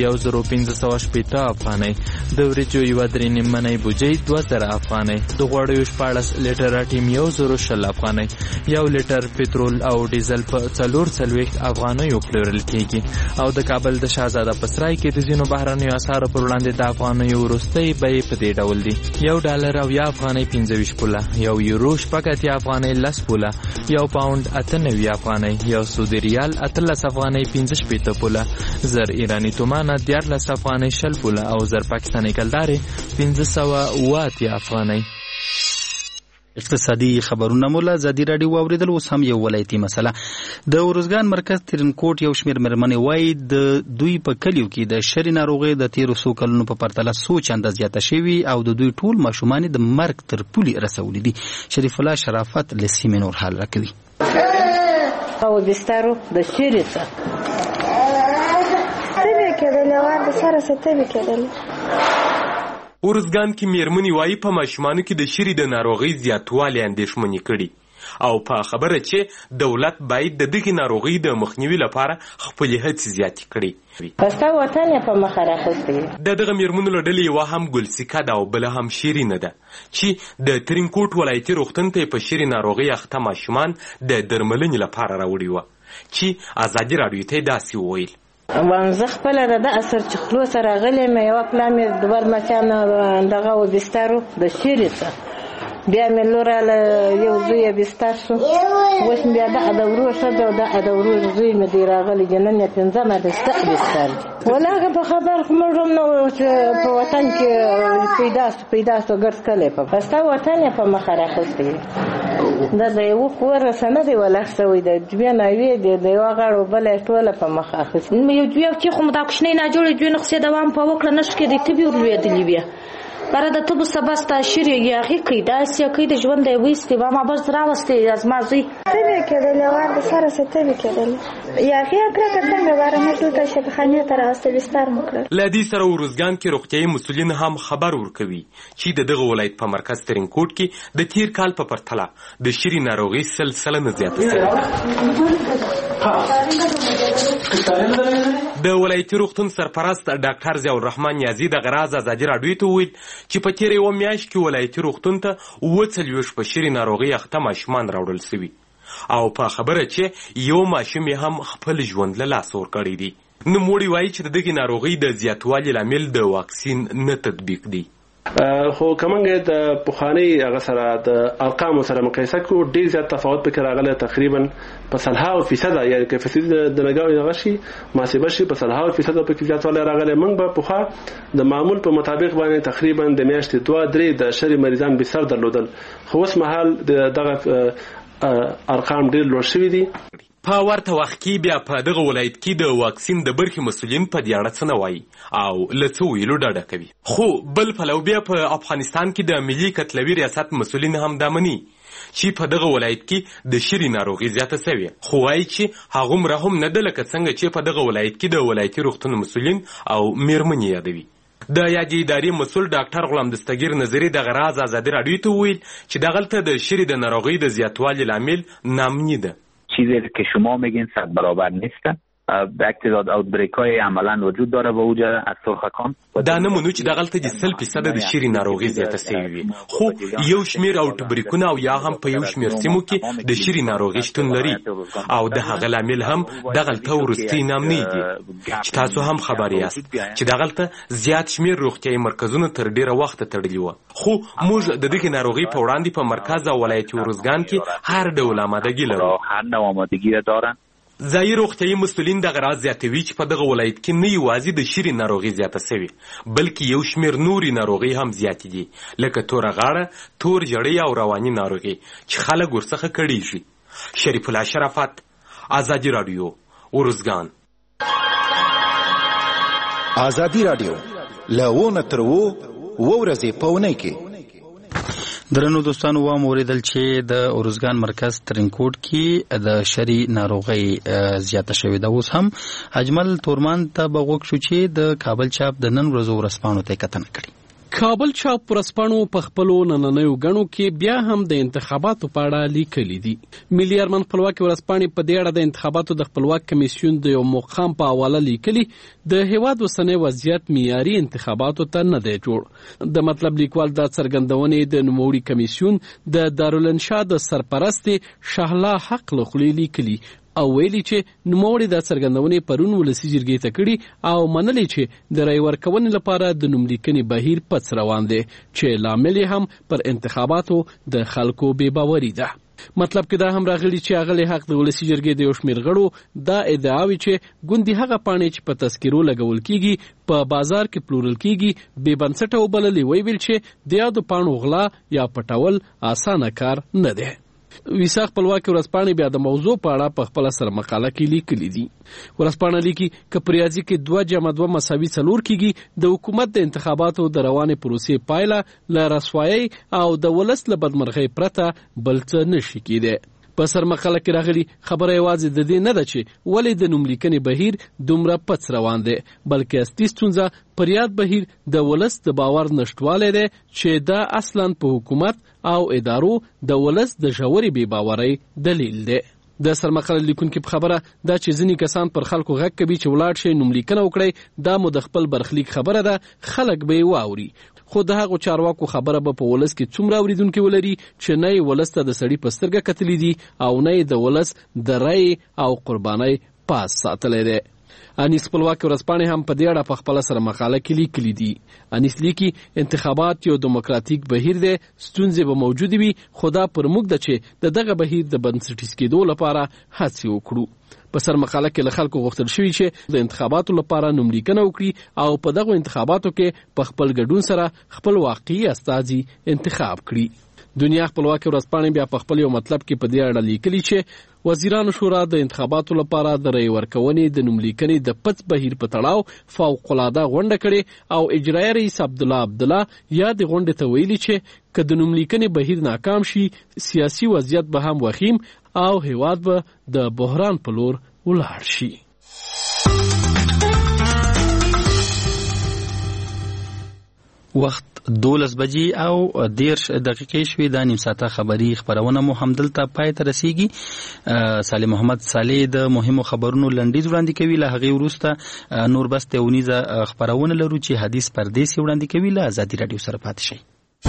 1,580 افغانۍ، د وریجو یوه 3 نیممنۍ بوجۍ 2,000 افغانۍ، د غوړیو 14 لیټره ټیم 1,020 افغانۍ، 1 لیټر پټرول او ډیزل په 440 افغانیو پلورل کیږي. او د کابل د شاهزاده په سرای کې د ځینو بهرنیو اسعارو پر وړاندې د افغانیو وروستۍ بیې په دې ډول دي: 1 ډالر او 1 افغانۍ 25 پوله، 1 یورو 80 افغانۍ 10 پوله، 1 پاوند 98 افغانۍ، 1 سعودي ریال 18 افغانۍ 15 پوله، 1000 ایرانی تومانه 14 افغانۍ 60 پوله او 1000 پاکستاني کلدارې 580 افغانۍ. اقتصادي خبرونه مولا ازادي راډیو اوریدل. اوس هم یو ولایتي مسله. د ورزګان مرکز ترینکوټ یو شمېر مېرمنې وایي د دوی په کلیو کې د شري ناروغۍ د تیرو څو کلونو په پرتله څو چنده زیاته شوي او د دوی ټول ماشومان د مرګ تر پولې رسولي دي. شریف الله شرافت له سیمې نور حال راکوي. او بسترو د شري څخه څنګه کې د لوړ د سره ستوي کېدل. ارزګان کې میرمنې وایي په ماشومانو کې د شری د ناروغۍ زیاتوالی اندېښمنې کړي او په خبره چې دولت باید د دغې ناروغۍ د مخنیوي لپاره خپلې هڅې زیاتې کړي. پسته وطن یې په مخه راخستی. د دغه میرمنو له ډلې یوه هم ګلسیکه ده او بله هم شیرینه ده چې د ترینکوټ ولایتي روغتون ته په شری ناروغۍ اخته ماشومان د درملنې لپاره راوړي وه چې ازادي راډیو ته یې داسې وویل: زه خپله د اثر چې خلو سره غلی مې یوه پلا مې دوه لمسیانو دغه و بستر د شیرې څه بیا مې لوره له یو زوی یې بستر شو. اوس مې بیا د ورور ښځه او د ورور زوی مې دی راغلی دي. نن یې پنځمه بستر دی. والله هغه په خبر خو موږ هم نه وو چې په وطن کې پیدا سو ګرځ کلی په پسته وطن یې په مخه راخستی. دا د یو خور رسنه دی ولا سوي د دوی ناوی دی د یو غړو بل ټوله په مخه اخیست. یو دوی چې خو مدا کوښنې نه جوړې دوی نو څه دوام په وکړه نشکې د تبي ورلوېدلې بیا برا د تبو سبستا شری یاغي کیدا سیا کید ژوند دی وېستي ما بس راوستي از ما زوی تبي کېدل ور د سره ستبي کېدل یاغي اګه څنګه ورنه ټوټه شپخانه تر اوسه بستر مکړه. لدی سره ورزګان کې روغتيایي مسولین هم خبر ورکوي چې دغه ولایت په مرکز ترینکوټ کې د تیر کال په پرتله د شری ناروغي سلسله نه زیاته شوه. د ولایتي روغتون سرپرست ډاکټر ضیاء الرحمن نیازی د غراز ازادي راډیو ته ویل چې په تیرې یوه میاشت کې ولایتي روغتون ته 40 په شری ناروغي اخته ماشومان راوړل سوي او په خبره چې یو ماشوم هم خپل ژوند له لاسه ورکړی دی. نوموړي وایي چې د دغې ناروغۍ د زیاتوالي لامل د واکسین نه تطبیق دی. خو کومنګ د پخوانی هغه سره د ارقام سره مقایسه کو ډیر زیات تفاوت پکې راغلی تقریبا په 100% یعنی کې فیصد د نګاوي غشي محاسبه شي په 100% پکې زیاتوالی راغلی. موږ په پخوا د معمول په مطابق باندې تقریبا د میاشتې 2-3 د شری مریضان به سر درلودل خو اوس مهال دغه ارقام ډیر لوړ شوي دي. په ورته وخت کې بیا په دغه ولایت کې د واکسین د برخې مسولین په دې اړه څه نه وایي او له څه ویلو ډډه کوي. خو بل پلو بیا په افغانستان کې د ملي کتلوي ریاست مسولین هم دا مني چې په دغه ولایت کې د شری ناروغي زیاته سوې خو وایي چې هغومره هم نه ده لکه څنګه چې په دغه ولایت کې د ولایتي روغتون مسولین او میرمنې یادوي. د یادې ادارې مسول ډاکټر غلام دستگیر نظری د غراز ازادي راډیو ته ویل چې دغلته د شری د ناروغي د زیاتوالي لامل نامنی ده. چیزی که شما میگین 100 برابر نیست. اقتصاد اوتبریک های عملا وجود داره به وجه از سرخکان. دا نمونو چې دغلته د 100% د شری ناروغي زیاته سوي وي خو یو شمیر اوتبریکونه او یا هم په یو شمیر سیمو کې د شری ناروغي شتون لري او د هغه لامل هم دغلته ورستي نامنی دي چې تاسو هم خبر یاست چې دغلته زیات شمیر روغتيایي مرکزونه تر ډیره وخت تړلي وو خو موږ د دغې ناروغي په وړاندې په مرکز او ولایتي ورزګان کې هر ډول آمادګي لرو. ځایي روغتیایي مسولین دغه راز زیاتوي چې په دغه ولایت کې نه یوازې د شری ناروغي زیاته سوي بلکې یو شمیر نوري ناروغي هم زیاتې دي لکه توره غاړه، تور جړی او رواني ناروغي چې خلک ورڅخه کړیږي. شریف الله شرافت، ازادي راډیو، ورزګان. ازادي راډیو له 1 تر 2 ورځې په اونۍ کې درنو دوستانو وام اوریدل چې د ورزګان مرکز ترینکوټ کې د شری ناروغي زیاته شوې ده. اوس هم اجمل تورمان ته بغوښ شو چې د کابل چاپ د نن ورځو ورسپانو ته کتنه کړي. کابل چاپ ورسپانو په خپلو نننیو غنو کې بیا هم د انتخاباتو په اړه لیکلي دي. ملي ارمان خپلواکي ورسپانې په دې اړه د انتخاباتو د خپلواک کمیسیون د یو مقام په حواله لیکلي د هیواد اوسنی وضعیت معیاري انتخاباتو ته نه دی جوړ. د مطلب لیکوال دا څرګندونې د نوموړي کمیسیون د دارالانشا د سرپرست شهلا حق له خولې لیکلي او ویلي چې نوموړي دا څرګندونې پرون ولسي جرګې ته کړي او منلي چې د رای ورکونې لپاره د نوملیکنې بهیر پڅ روان دی چې لامل هم پر انتخاباتو د خلکو بې باوري ده. مطلب کې دا هم راغلی چې اغلی حق د ولسي جرګې د یو شمېر غړو دا ادعاوي چې ګوندي هغه پاڼې چې په تذکیرو لګول کیږي په بازار کې پلورل کیږي بې بنسټه وبللې. ویل چې د یادو پاڼو غلا یا پټول اسانه کار نه دی. ویسا خپلواکي ورځپاڼې بیا د موضوع په اړه په خپله سره مقاله کې لیکلي دي. ورځپاڼه لیکي که په ریاضي کې 2+2=4 کیږي د حکومت د انتخاباتو د روانې پروسې پایله له رسوایۍ او د ولس له بدمرغۍ پرته بل څه نشي کېدی. په سرمقاله کې راغلي خبره یوازې د دې نه ده چې ولې د نوملیکنې بهیر دومره پڅ روان دی، بلکې اصلي ستونزه پر یاد بهیر د ولس د باور نشټوالی دی چې دا اصلا په حکومت او ادارو د ولس د ژورې بې باورۍ دلیل دی. د سرمقاله لیکونکي په خبره دا چې ځینې کسان پر خلکو غږ کوي چې ولاړ شي نوملیکنه وکړئ، دا مو د خپل برخلیک خبره ده، خلک به یې واوري. خو د هغو چارواکو خبره به په ولس کې څومره اوریدونکي ولري چې نه یې ولس ته د سړي په سترګه کتلي دي او نه یې د ولس د رای او قربانۍ پاس ساتلی دی. انیس خپلواکې ورځپاڼې هم په دې اړه په خپله سره مقاله کې لیکلي دي. انیس لیکي انتخابات یو دیموکراتیک بهیر دی، ستونزې به موجودې وي، خو دا پر موږ ده چې د دغه بهیر د بنسټیز کېدو لپاره هڅې وکړو. په سر مقاله کې له خلکو غوښتل شوي چې د انتخاباتو لپاره نوملیکنه وکړي او په دغو انتخاباتو کې په خپل ګډون سره خپل واقعي استازي انتخاب کړي. دنیا خپلواکې ورځپاڼې بیا په خپل یو مطلب کې په دې اړه لیکلي چې وزیرانو شورا د انتخاباتو لپاره د رای ورکونې د نوملیکنې د پڅ بهیر په تړاو فوق‌العاده غونډه کړې او اجرایي رئیس عبدالله یا د غونډې ته ویلي چې که د نوملیکنې بهیر ناکام شي سیاسي وضعیت به هم وخیم او هیواد به د بحران په لور ولاړ شي. وخت 12 بجې او 13 دقیقې شوې. دا نیم ساعته خبري خبرونه مو همدلته پای ته رسیږي. سالم محمد صالح د مهمو خبرونو لنډیز وړاندې کوي، له هغې وروسته نور بس تونیزه خبرونه لرو چې حدیث پردیسي وړاندې کوي. له ازادي راډیو سره پاتې شئ.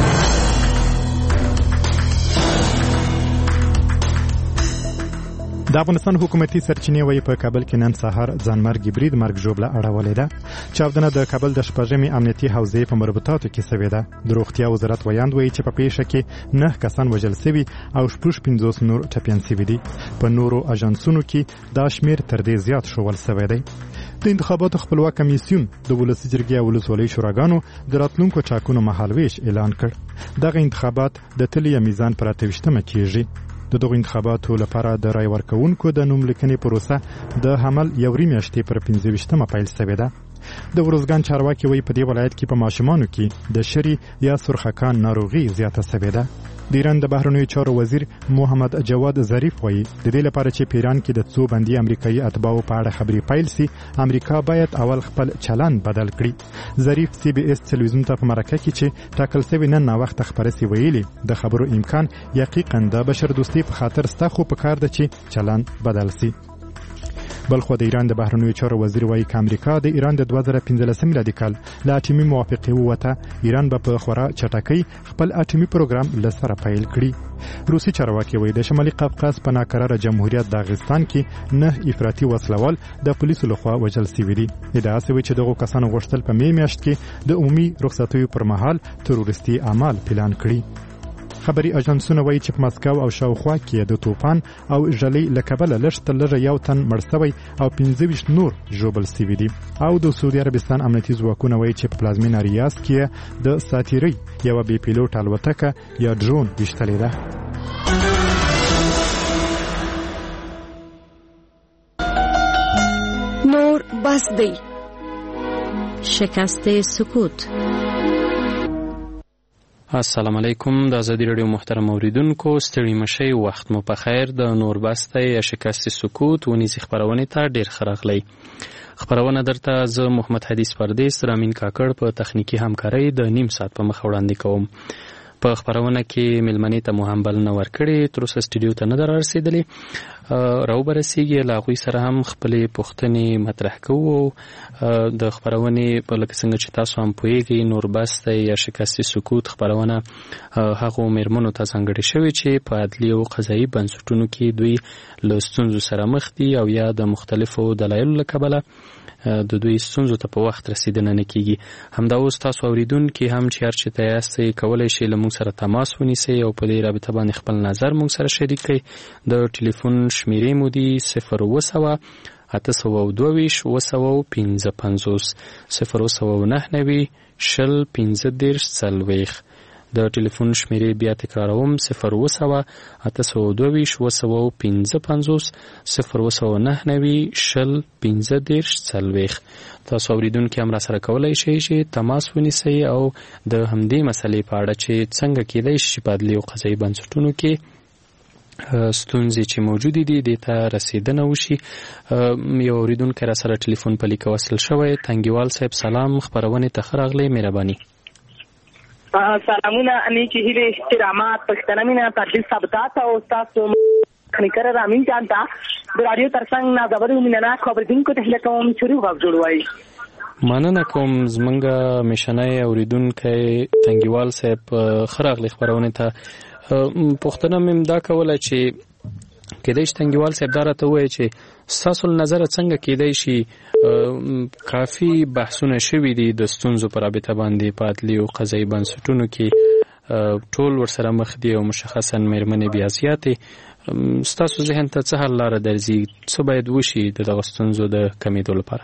د افغانستان حکومتي سرچینې وایي په کابل کې نن سهار ځانمرګي برید مرګ ژوبله اړولې ده. چاودنه د کابل د شپږمې امنیتي حوزې په مربوطاتو کې سوې ده. د روغتیا وزارت ویاند وایي چې په پیښه کې 9 کسان وژل سوي او 50 نور ټپیان سوي دي. په نورو اژانسونو کې دا شمیر تر دې زیات شول سوی دی. د انتخاباتو خپلواک کمیسیون د ولسي جرګې او ولسوالۍ شوراګانو د راتلونکو ټاکنو مهالویش اعلان کړ. دغه انتخابات د تلې میزان پر 28مه کیږي. د دغو انتخاباتو لپاره د رای ورکوونکو د نوملیکنې پروسه د حمل یوري میاشتې پر 25مه پیل شوې ده. د ورزګان چارواکي وایي په دې ولایت کې په ماشومانو کې د شری یا سرخکان ناروغي زیاته شوې ده. د ایران د بهرنیو چارو وزیر محمد جواد ظریف وایي د دې لپاره چې په ایران کې د څو بندي امریکایي اتباعو په اړه خبرې پیل سي، امریکا باید اول خپل چلند بدل کړي. ظریف سی بي اس تلویزیون ته په مرکه کې چې ټاکل شوی نن ناوخته خبره سی ویلي د خبرو امکان یقینا د بشر دوستي په خاطر ستا خو په کار ده چې چلند بدل سي. بلخو د ایران د بهرنیو چارو وزیر وایي چې امریکا د ایران د 2015 میلادي کال له اټومي موافقې ووته، ایران به په خورا چټکۍ خپل اټومي پروګرام له سره پیل کړي. روسي چارواکي وایي د شمالي قفقاز په ناکراره جمهوریت داغستان کې 9 افراطي وسلوال د پولیسو لخوا وژل شوي دي. ادعا شوې چې دغو کسانو غوښتل په می میاشت کې د عمومي رخصتیو پر مهال تروریستي اعمال پلان کړي. خبري اژانسونه وایي چې په مسکو او شاوخوا کې د توپان او ژلۍ له کبله لږ تر لږه 1 تن مړ شوی او 25 نور ژوبل شوي دي. او د سعودي عربستان امنیتي ځواکونه وایي چې په پلازمینه ریاض کې د ساتیري یوه بې پیلوټ الوتکه یا ډرون ویشتلې ده. نور بس دی. شکست سکوت. السلام علیکم. د ازادي راډیو محترم اوریدونکو، ستړي مشئ، وخت مو په خیر. د نور بسته یا شکست سکوت ونیزي خبرونه ته ډیر خراغلی. خبرونه درته زه محمد حدیث پردیس رامین کاکړ په تخنیکی همکارۍ د نیم ساعت په مخ وړاندې کوم. په خبرونه کې ملمنې ته مو هم بلنه ورکړې، تر اوسه سټوډیو ته نه ده رارسېدلې. راوبرسېږي له هغوی سره هم خپلې پوښتنې مطرح کوو. د خبرونې په لکه څنګه چې تاسو هم پوهیږئ، نور بس دی یا شکست سکوت خبرونه هغو میرمنو ته ځانګړې شوې چې په عدلي او قضایي بنسټونو کې دوی له ستونزو سره مخ دي او یا د مختلفو دلایلو له کبله د دوی ستونزو ته په وخت رسیدنه نه کیږي. همدا اوس تاسو اوریدونکي هم چې هر چېرته یاستئ کولی شئ له موږ سره تماس ونیسئ او په دې رابطه باندې خپل نظر موږ سره شریک کړئ. د ټلیفون شمیرې مو دي 0 822 255 0 19 د ټلیفون شمیرې بیا تکراروم 0 822 255 0 تاسو اوریدونکي هم را سره کولای شئ چې تماس ونیسئ او د همدې مسلې په اړه چې څنګه کېدای شي په عدلي او قضایي بنسټونو کې ستونزې چې موجودې دي د ته رسیدنه وشي. یو اوریدونکی را سره ټلیفون په لیک وصل شوی. تنګیوال صاحب سلام، خبرونه ته ښه راغلی، مهرباني. سلامونه، نیکی هیلې، احترامات، پښتنه مینه، تدریس ثبتات او تاسو خنیکر رامین جان ته د رادیو ترڅنګ نازوري مینناک اوریدونکو ته هیله کوم چې روغ جوړوي. مننه کوم زمونږ میشنای اوریدونکی تنګیوال صاحب ښه راغلی خبرونه ته. پوښتنه مې دا کوله چې کېدای شي تنګیوال صاحب دا راته ووایي چې ستاسو له نظره څنګه کېدای شي کافي بحثونه شوي دي د ستونزو په رابطه باندې په عدلي او قضایي بنسټونو کې ټول ورسره مخ دي او مشخصا مېرمنې بیا زیاتې. ستاسو ذهن ته څه حل لاره درځي؟ څه باید وشي د دغه ستونزو د کمېدو لپاره؟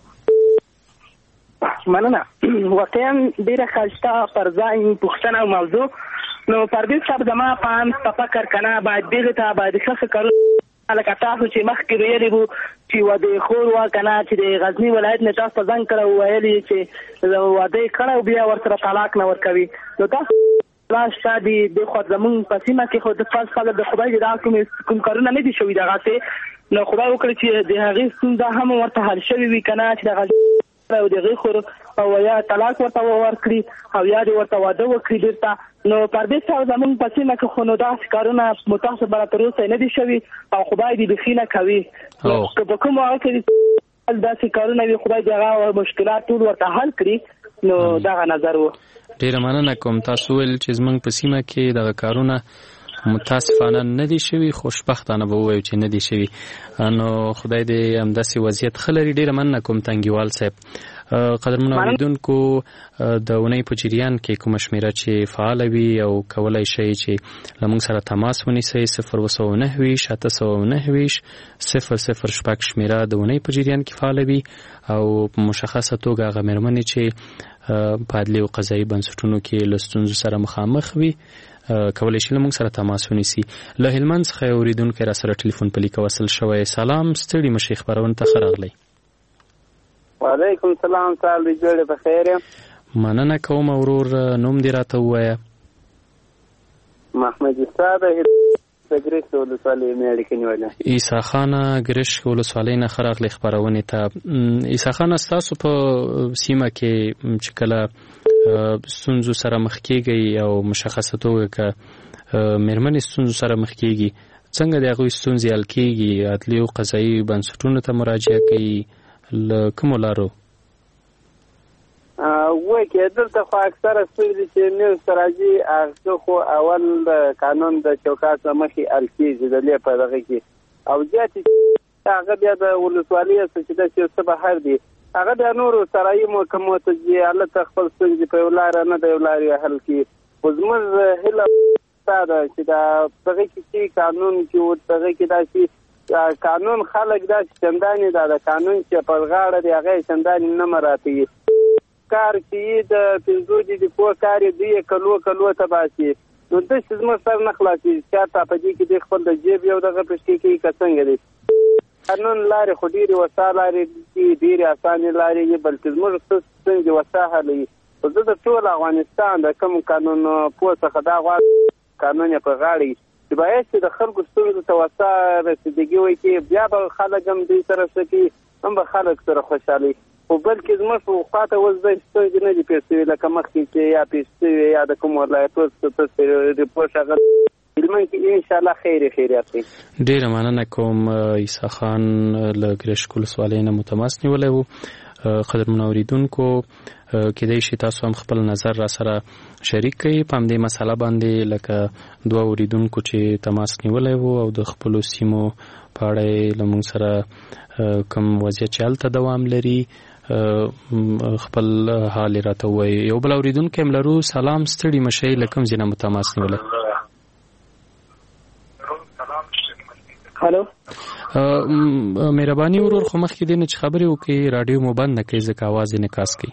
مننه، واقعا ډېره ښایسته پر ځای پوښتنه او موضوع. نو پرویز صاحب زما په فکر کنه باید دغه ته باید ښه کارونه لکه تاسو چې مخکې ویلي وو چې واده خور وا کنه چې د غزنی ولایت نه تاسو ځان کړو ویلي چې واده کړو بیا ورسره طلاق نه ورکوي. نو تاسو لاس شادي د خو زمون په سیمه کې خو د فاز خلک د خدای د کوم کارونه نه دي شوي دغه ته. نو خدای وکړي چې د هغې ستونزه هم ورته حل شوي وي کنه چې د غزنی او دغه خور او یا طلاق ورته ورکړي او یا د ورته واده وکړي بیرته. نو پردیس صاحب زمون په سیمه کې خو نو داسې کارونه متاسفانه تر اوسه نه دي شوي او خدای دې بخي نه کوي. که په کوم وخت کې داسې کارونه وي خدای دې هغه مشکلات ټول ورته حل کړي. نو دغه نظر و. ډېره مننه کوم. تاسو ویل چې زمونږ په سیمه کې دغه کارونه متاسفانه نه دي شوي، خوشبختانه به ووایو چې نه دي شوي. نو خدای دې همداسې وضعیت ښه لري. ډېره مننه کوم تنګیوال صاحب. قدرمنو اوریدونکو، د اونۍ په جریان کې کومه شمیره چې فعاله وي او کولی شئ چې له موږ سره تماس ونیسئ 0298 809 006 شمیره د اونۍ په جریان کې فعاله وي او په مشخصه توګه هغه مېرمنې چې په عدلي او قضایي بنسټونو کې له ستونزو سره مخامخ وي کولی شي له موږ سره تماس ونیسي. له هلمند څخه اوریدونکی را سره ټلیفون په لیک وصل شوی. سلام، ستړي مشئ، خبرونه ته ښه راغلی. وعلیکم سلام، سال دې جوړې په خیر یم. مننه کوم ورور، نوم دې راته ووایه. محمد عیسی د ګرشک ولسوالۍ میړې کې نیولې. عیسی خانه ګرشک ولسوالۍ نه ښه راغلی خپرونې ته. عیسی خانه، ستاسو په سیمه کې چې کله ستونزو سره مخ کېږئ او مشخصه توګه که مېرمنې ستونزو سره مخ کېږي، څنګه د هغوی ستونزې حل کېږي؟ عدلي او قضایي بنسټونو ته مراجعه کوي؟ له کومو لارو؟ وایي دلته خو اکثره ستونزې چې نوي سراجي هغه خو اول د قانون د چوکاټ له مخې حل کېږي د دې په دغه کې، او زیاتې هغه بیا د ولسوالۍ چې دا چې څه بهر دي هغه د نورو سرایي محکمو ته ځي، هلته خپل ستونزې په یو لاره نه د یو لارې حل کړي. خو زموږ هیله دا ده چې دا دغه کې چې قانون کې دغه کې دا چې قانون خلک دا چندانې دا د قانون چې په غاړه دی هغه چندانې نه مراعتوي. کار چې د پنځو دي د کور کار یې کلو ته باسي، نو داسې زموږ سر نه خلاصېږي. چاته په دې کې د خپل د جیب یو دغه پشکې کوي که څنګه دی. قانون لارې خو ډېرې وسا لارې دي، ډېرې اسانې لارې دي، بلکې زموږ ستونزې وسا حلوي. خو زه د ټول افغانستان د کوم قانون پوه څخه دا غواړم قانون یې په غاړه چې باید چې د خلکو ستونزو ته وسا رسیدګي وکړي، بیا به خلک هم دوی سره څه کوي، هم به خلک سره خوشحالي. خو بلکې زموږ په خواته اوس داسې ستونزې نه دي پیښ شوي لکه مخکې چې یا پیښ شوي یا د کوم ولایتونو څه ریپورټ هغه علماً کې انشاءالله خیریات دی. ډېره مننه کوم. عیسی خان له ګرشک ولسوالۍ نه متماس نیولی و. قدرمنو اوریدونکو، کېدای شي تاسو هم خپل نظر را سره شریک کړئ په همدې مسله باندې، لکه دوه اوریدونکو چې تماس نیولی و او د خپلو سیمو په اړه یې له موږ سره کوم وضعیت چې هلته دوام لري خپل حال یې راته ووایي. یو بل اوریدونکی هم لرو. سلام، ستړي مشئ، له کوم ځای نه مو تماس نیولی؟ هلو، مهرباني ورور، خو مخکې دی نه چې خبرې وکړي راډیو مو بند نه کوي ځکه اواز یې انعکاس کوي.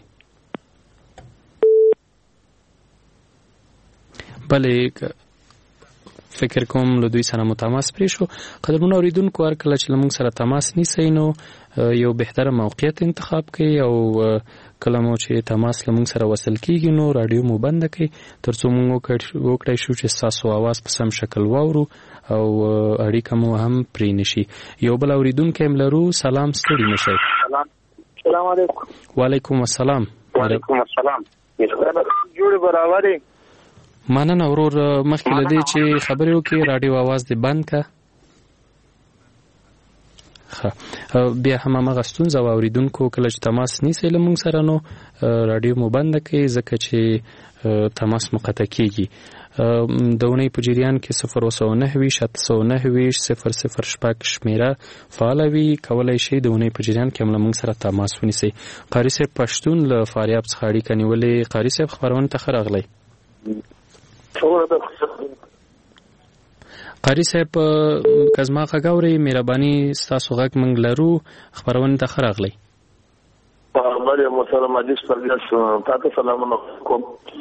بلې فکر کوم له دوی سره مو تماس پرې شو. قدرمنو اوریدونکو هر کله چې موږ سره تماس نیسئ نو یو بهتره موقعیت انتخاب کړئ او کله مو چې تماس له موږ سره وصل کیږي نو رادیو مو بند کړئ ترڅو موږ وکړای شو چې ستاسو اواز په سم شکل واورو او اړیکه مو هم پرې نشي. یو بل اوریدونکی هم لرو. سلام، ستړي نشئ. السلام علیکم. وعلیکم السلام. وعلیکم السلام. جوړ برابرې مننه ورور. مخکې له دې چې خبرې وکړې رادیو اواز دې بند کړه. بیا هم هماغه ستونزه وه اوریدونکو کله چې تماس نیسئ له موږ سره نو رادیو مو بنده کړئ ځکه چې تماس مو قطع کیږي. د اونۍ په جریان کې 029-809-006 شمیره فعاله وي. کولی شئ د اونۍ په جریان کې هم له موږ سره تماس ونیسئ. قاري صاحب پښتون له فاریاب څخه اړیکه نیولې. قاري صاحب خپرونې ته ښه راغلی. قاری صاحب که زما غږ اورئ مهرباني ستاسو غږ موږ لرو. خپرونې ته ښه راغلی. مریم مسلم عزیز پردیس تاسو سلامونه کوم.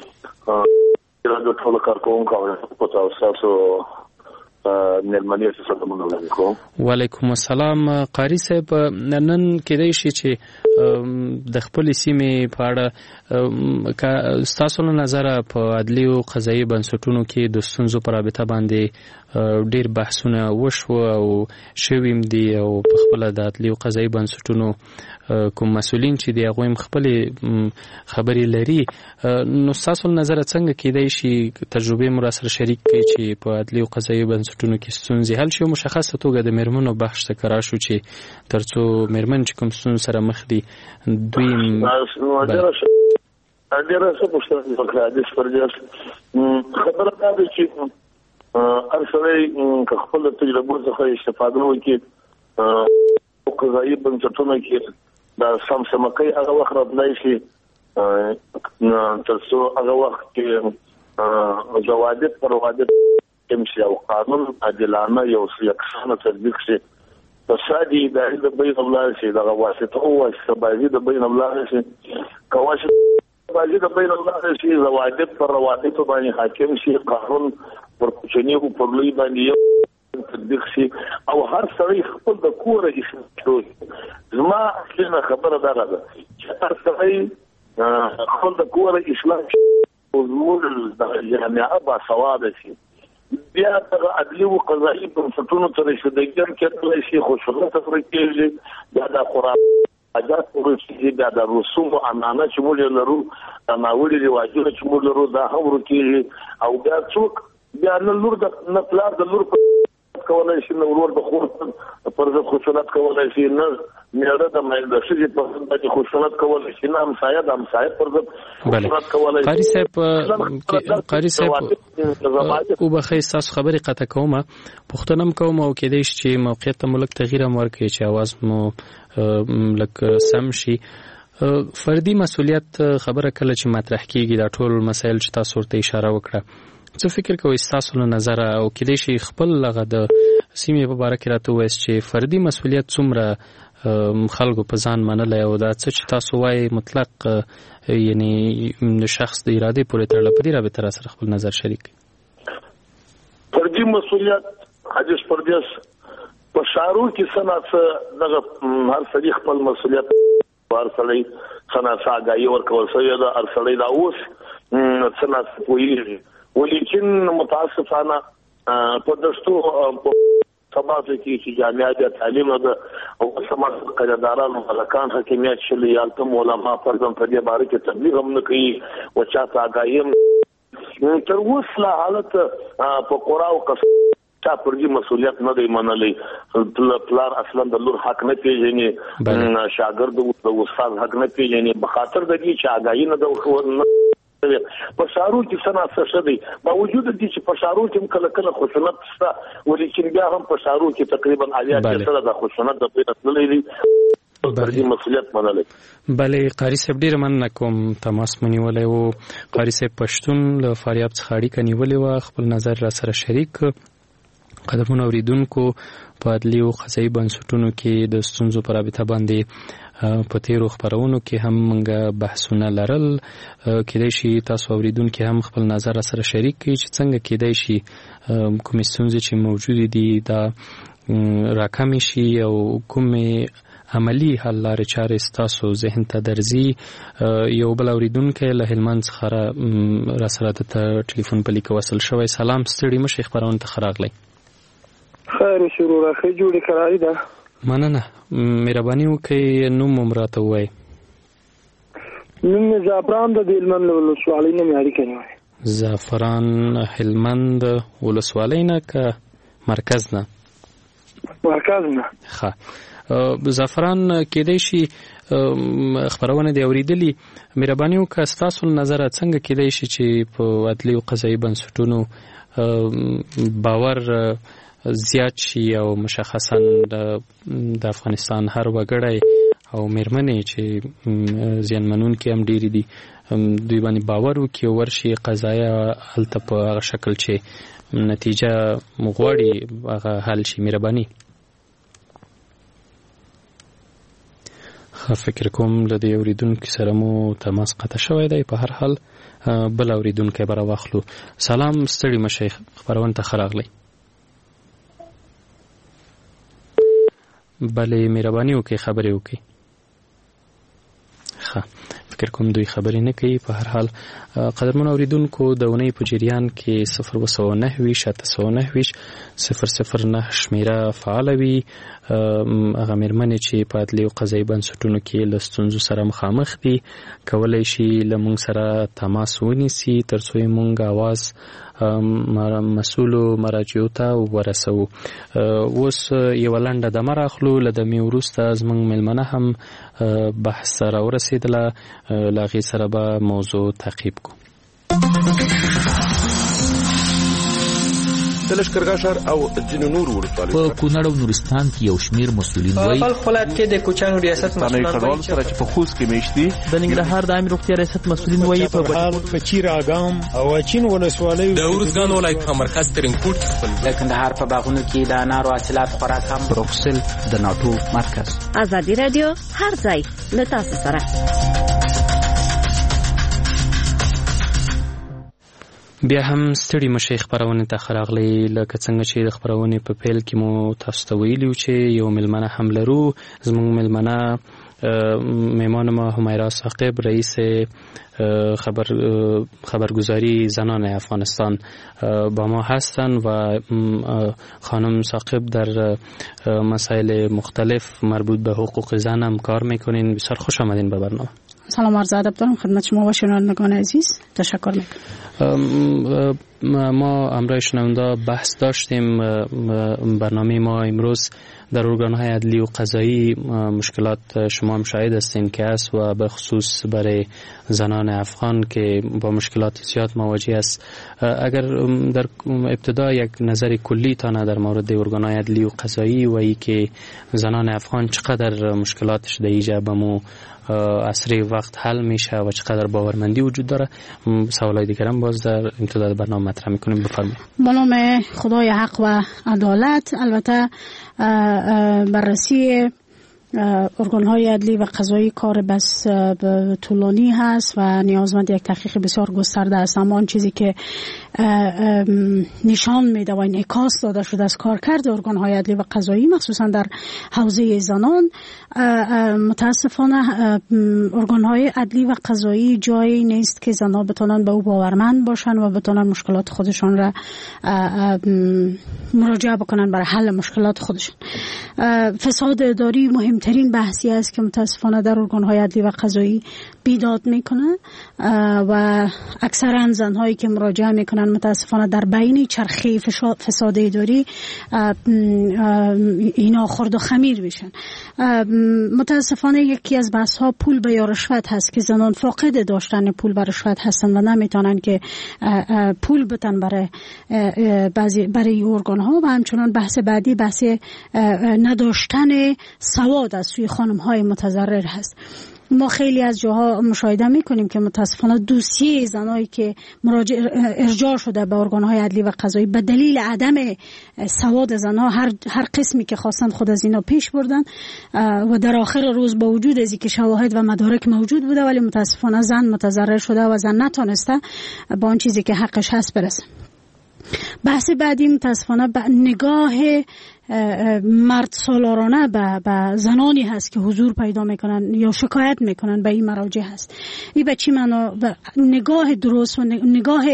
د ټول کارکونکو او تاسو مېلمنې سره سلامونه کوم. وعلیکم السلام. قاری صاحب نن کېدای شي چې د خپل سیمې په اړه ستاسو له نظره په عدلي او قضایي بنسټونو کې د ستونزو په رابطه باندې ډېر بحثونه وشو او شوي هم دي او په خپله د عدلي او قضایي بنسټونو کوم مسؤلین چې دی هغوی هم خپلې خبرې لري. نو ستاسو له نظره څنګه کېدای شي تجربې مو راسره شریک کړئ چې په عدلي او قضایي بنسټونو کې ستونزې حل شي او مشخصه توګه د میرمنو بخش ته که راشو چې تر څو میرمن چې کوم ستونزو سره مخ دي دوی ډېره ښه پوښتنه وکړه حدیث پردیس. خبره دا ده چې هر سړی که خپل تجربو څخه استفاده وکړي قضایي بنسټونو کې دا سمسمکۍ هغه وخت راتلی شي تر څو هغه وخت کې ضوابط پر ضوابط کم شي او قانون عادلانه یو یکسانه تطبیق شي. فسادي اداري د بین الله شي دغه واسطه او واسطه د بین الله شي کواسه باندې د بین الله شي ضوابط پر ضوابط باندې حاکم شي قانون پر کوچنی او پر لوی باندې تطبیق شي او هر سړی خپل د کوره اصلاح. زما اصلي خبره دا ده چې هر سړی خپل د کوره اصلاح او زموږ د جامعه با سواد شي. بیا د عدلي او قضایي بنسټونو تر شدګر کېدلی شي خوشاله تفریقي یا د خراب حاجات ورسېږي بیا د رسوم او امانت چې موږ لرو د ناوړي رواجونه چې موږ لرو دا هم ورکېږي او بیا څوک بیا نه لور د نه پلار د لور کولای شي نو ورور د خور پر ځای خوشالت کولای شي نه میړه د مېل د شي په باندې خوشالت کولای شي نه همسایه د همسایه پر ځای خوشالت کولای شي. قاری صاحب او بخیر تاسو خبرې قطع کوم پښتنم کوم او کېدای شي چې موقعیت ته ملک تغییر هم ورکړي چې आवाज مو لک سم شي. فردي مسؤلیت خبره کله چې مطرح کیږي دا ټول مسایل چې تاسو ورته اشاره وکړه څه فکر کوئ ستاسو له نظره او کېدای شي خپل هغه د سیمې په باره کې راته ووایاست چې فردي مسؤلیت څومره خلکو په ځان منلی او دا څه چې تاسو وایي مطلق یعنی شخص د ارادې پورې تړله په دې رابطه راسره خپل نظر شریک کړئ. فردي مسؤلیت حدیث پردیس په شعارو کې څه دغه هر سړي خپل مسؤلیت هر سړی څه آګاهي ورکول شوې ده هر سړی دا اوس څه پوهېږي ولیکن متاسفانه په دستو په سباته کې چې جامعه د تعلیم ده او سماج قراردادانو ملکان حکمیت شلي یالتم علما فرضاً په دې باره کې تبلیغ هم نه کوي او چاته آگاهي تر اوسه لا حالت په قرآن او قصه پردي مسؤلیت نه دی منلي. پلار اصلا د لور حق نه پیژني شاګرد د استاد حق نه پیژني بخاطر د دې چې آگاهي نه ده په شارو کې څه شدي باوجود دي چې په شارو کې کله کله خوشنط شته ولیکن بیا هم په شارو کې تقریبا 80% د خوشنط د پیدا تللی فردي مسؤلیت منلي. بله قاری صاحب ډېر مننه کوم تماس مو نیولی و. قاری صاحب پښتون له فاریاب څخه اړیکه نیولې وه خپل نظر را سره شریک. قدرمنو اوریدونکو په عدلي او قضایي بنسټونو کې د ستونزو په رابطه باندې په تیرو خبرونو کې هم موږ بحثونه لرل. کېدای شي تاسو اوریدونکو هم خپل نظر سره شریک کړئ چې څنګه کېدای شي کومې ستونزې چې موجود دي دا راکمې شي او کومې عملی حل لارې چارې ستاسو ذهن ته درځي. یو بل اوریدونکی له هلمند څخه را سره د ټلیفون په لیک وصل شوی. سلام، ستړي مشئ، خبرونه ته راغلی. خیر شروع راخې جوړې کرای ده. مننه، مهرباني وکړئ نوم مو راته ووایئ. نوم مې زعفران د هلمند ولسوالۍ نه مې اړیکه نیولې. زعفران هلمند ولسوالۍ نه که مرکز نه؟ مرکز نه. ښه، زعفران کېدای شي خبرونه دی اوریدلی. مهرباني وکړه ستاسو نظر څنګه کېدای شي چې په عدلي او قضایي بنسټونو باور زیات شي او مشخصا د افغانستان هر وګړی او میرمنې چې زیانمنونکي هم ډېری دي دوی باندې باور وکړي او ورشي قضایه هلته په هغه شکل چې نتیجه غواړي هغه حل شي. مهرباني. فکر کوم له دې اوریدونکو سره مو تماس قطع شوی دی. په هر حال بل اوریدونکی به راواخلو. سلام، ستړي مشئ، خبرونه ته ښه راغلی. بلې مهرباني وکړئ خبرې وکړئ. ښه، فکر کوم دوی خبرې نه کوي. په هر حال قدرمن اوریدونکو د اونۍ په جریان کې 029-009 شمیره فعاله وي. هغه میرمنې چې په عدلي او قضایي بنسټونو کې له ستونزو سره مخامخ دي کولی شي له موږ سره تماس ونیسي تر څو یې موږ اواز مسؤلو مراجعو ته ورسوو. اوس یوه لنډه دمه راخلو. له دمې وروسته زموږ میلمنه هم بحث سره ورسېدله، له هغې سره به موضوع تعقیب کړو. د لښکرګاه ښار او ځینو نورو ولسوالیو په کونړ او نورستان کې یو شمېر مسؤلین وایي په خپل ولایت کې د کوچیانو ریاست مسؤلان وایي سره چې په خوست کې میشتي د ننګرهار د عامه روغتیا ریاست مسؤلین وایي په چیر اګام او چین ولسوالیو د ارزګان ولایت مرکز ترنکوټ خپل د کندهار په باغونو کې د انارو حاصلات خوراک هم بروکسل د ناټو مرکز. ازادي رادیو هر ځای له تاسو سره. بیا هم ستړي مشئ، خبرونه ته ښه راغلی. لکه څنګه چې د خبرونې په پیل کې مو تاسو ته ویلي چې یو میلمنه هم لرو. زموږ میلمنه میمان ما حمیرا ثاقب، رئیس خبرگزاری زنان افغانستان با ما هستند و خانم ثاقب در مسائل مختلف مربوط به حقوق زن هم کار میکنین. بسیار خوش آمدین به برنامه. سلام عرض ادب دارم خدمت شما و شنوندگان عزیز. تشکر میکنم. ما همراه شنونده بحث داشتیم. برنامه ما امروز در ارگان‌های عدلی و قضایی مشکلات شما هم شاهد هستین که است و به خصوص برای زنان افغان که با مشکلات زیاد مواجه است. اگر در ابتدا یک نظر کلی تانه در مورد ارگان‌های عدلی و قضایی و ای که زنان افغان چقدر مشکلاتش در اینجا بمو اسری وقت حل میشه و چقدر باورمندی وجود داره، سوالای دیگر هم باز در امتداد برنامه مطرح میکنیم. بفرمایید. به نام خدای حق و عدالت. البته بررسی ارگان‌های عدلی و قضایی کار بس طولانی هست و نیازمند یک تحقیق بسیار گسترده است. اما آن چیزی که نشان میده و انعکاس داده شده از کارکرد ارگان‌های عدلی و قضایی مخصوصا در حوزه زنان، متاسفانه ارگان‌های عدلی و قضایی جایی نیست که زنها بتونن به او باورمند باشن و بتونن مشکلات خودشان را مراجعه بکنن برای حل مشکلات خودشان. فساد اداری مهمترین بحثی است که متاسفانه در ارگان‌های عدلی و قضایی بیداد میکنه و اکثرا زنهایی که مراجعه میکنن متاسفانه در بین چرخه فساد اداری اینا خرد و خمیر میشن. متاسفانه یکی از بحث ها پول به یا رشوت هست که زنان فاقد داشتن پول به رشوت هستن و نمیتونن که پول بتن برای ارگان ها. و همچنان بحث بعدی بحث نداشتن سواد از سوی خانم های متضرر هست. ما خیلی از جاها مشاهده میکنیم که متاسفانه دوسیه زنایی که ارجاع شده به ارگانهای عدلی و قضایی به دلیل عدم سواد زنها هر قسمی که خواستن خود از اینا پیش بردن و در آخر روز با وجود از اینکه شواهد و مدارک موجود بوده ولی متاسفانه زن متضرر شده و زن نتونسته با اون چیزی که حقش هست برسه. بحث بعدی متاسفانه نگاه مرد سالارانه به زنانی هست که حضور پیدا میکنن یا شکایت میکنن به این مراجع هست. این به چی معنا؟ نگاه درست و نگاه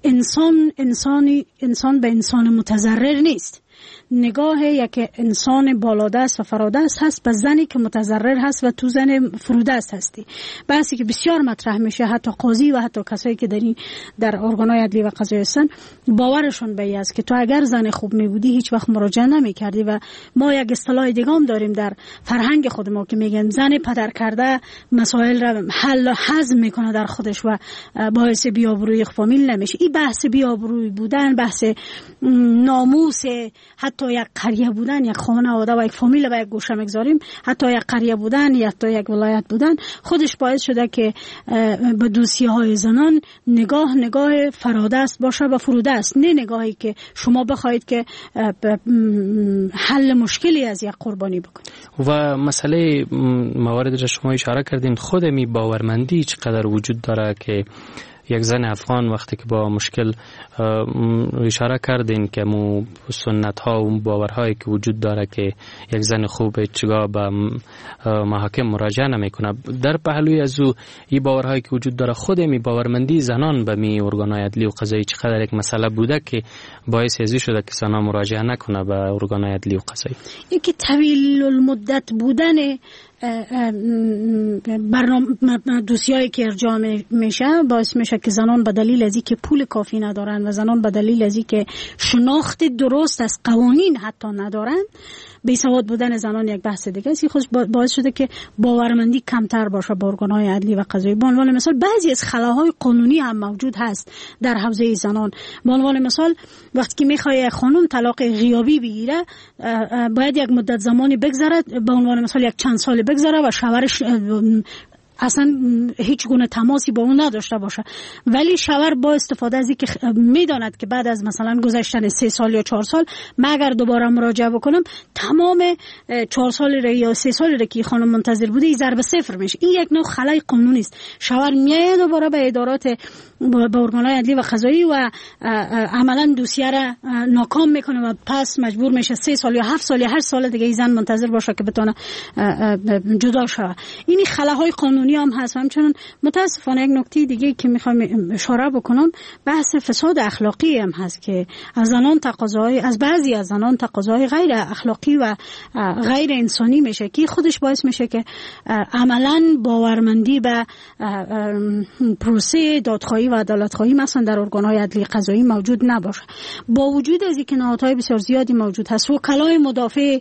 انسان به انسان متضرر نیست. نگاه یک انسان بالادست و فرادست هست به زنی که متضرر هست و تو زن فرودست هستی. بحثی که بسیار مطرح میشه، حتی قاضی و حتی کسایی که در ارگان‌های عدلی و قضایی هستن باورشون به این است که تو اگر زن خوب میبودی هیچ وقت مراجعه نمیکردی. و ما یک اصطلاح دیگه هم داریم در فرهنگ خود ما که میگن زن پدر کرده مسائل را حل و هضم میکنه در خودش و باعث بی‌آبرویی فامیل نمیشه. این بحث بی‌آبرویی بودن، بحث ناموس، حتی یک قریه بودن، یک خانواده و یک فامیل و یک گوشه میگذاریم، حتی یک قریه بودن یا حتی یک ولایت بودن، خودش باعث شده که به دوسیه های زنان نگاه فرادست باشه و فرودست، نه نگاهی که شما بخواید که حل مشکلی از یک قربانی بکنید. و مسئله موارد را شما اشاره کردین، خود می باورمندی چقدر وجود داره که یک زن افغان وقتی که با مشکل اشاره کردین که مو سنت ها و باورهایی که وجود داره که یک زن خوب هیچگاه به محاکم مراجعه نمیکنه، در پهلوی از او این باورهایی که وجود داره خود می باورمندی زنان به می ارگان‌های عدلی و قضایی چقدر یک مسئله بوده که باعث ازی شده که زنان مراجعه نکنه به ارگان‌های عدلی و قضایی؟ یکی طویل المدت بودن دوسیایی که ارجاع میشه باعث میشه که زنان به دلیل از اینکه پول کافی ندارن و زنان به دلیل از اینکه شناخت درست از قوانین حتی ندارن، بی‌سواد بودن زنان یک بحث دیگه است. خود باعث شده که باورمندی کمتر باشه با ارگان‌های عدلی و قضایی. به عنوان مثال بعضی از خلاهای قانونی هم موجود هست در حوزه زنان. به عنوان مثال وقتی که میخواد خانم طلاق غیابی بگیره باید یک مدت زمانی بگذره، به عنوان مثال یک چند سال بگذره و شوهرش اصلا هیچ گونه تماسی با اون نداشته باشه، ولی شوهر با استفاده از اینکه میداند که بعد از مثلا گذشتن 3 سال یا 4 سال من اگر دوباره مراجعه بکنم تمام 4 سال یا 3 سال که خانم منتظر بوده این ضرب صفر میشه. این یک نوع خلای قانونی است. شوهر میاد دوباره به ادارات با ارگان‌های عدلی و قضایی و عملا دوسیه را ناکام میکنه و پس مجبور میشه 3 سال یا 7 سال یا 8 سال دیگه این زن منتظر باشه که بتونه جدا شه. این خلاهای قانونی هم هست. همچنین متاسفانه یک نکته دیگه که میخوام اشاره بکنم بحث فساد اخلاقی هم هست که از بعضی از زنان تقاضای غیر اخلاقی و غیر انسانی میشه که خودش باعث میشه که عملا باورمندی به پروسه دادخواهی و عدالتخواهی مثلا در ارگان‌های عدلی قضایی موجود نباشه. با وجود از اینکه نهادهای بسیار زیادی موجود هست، وکلای مدافع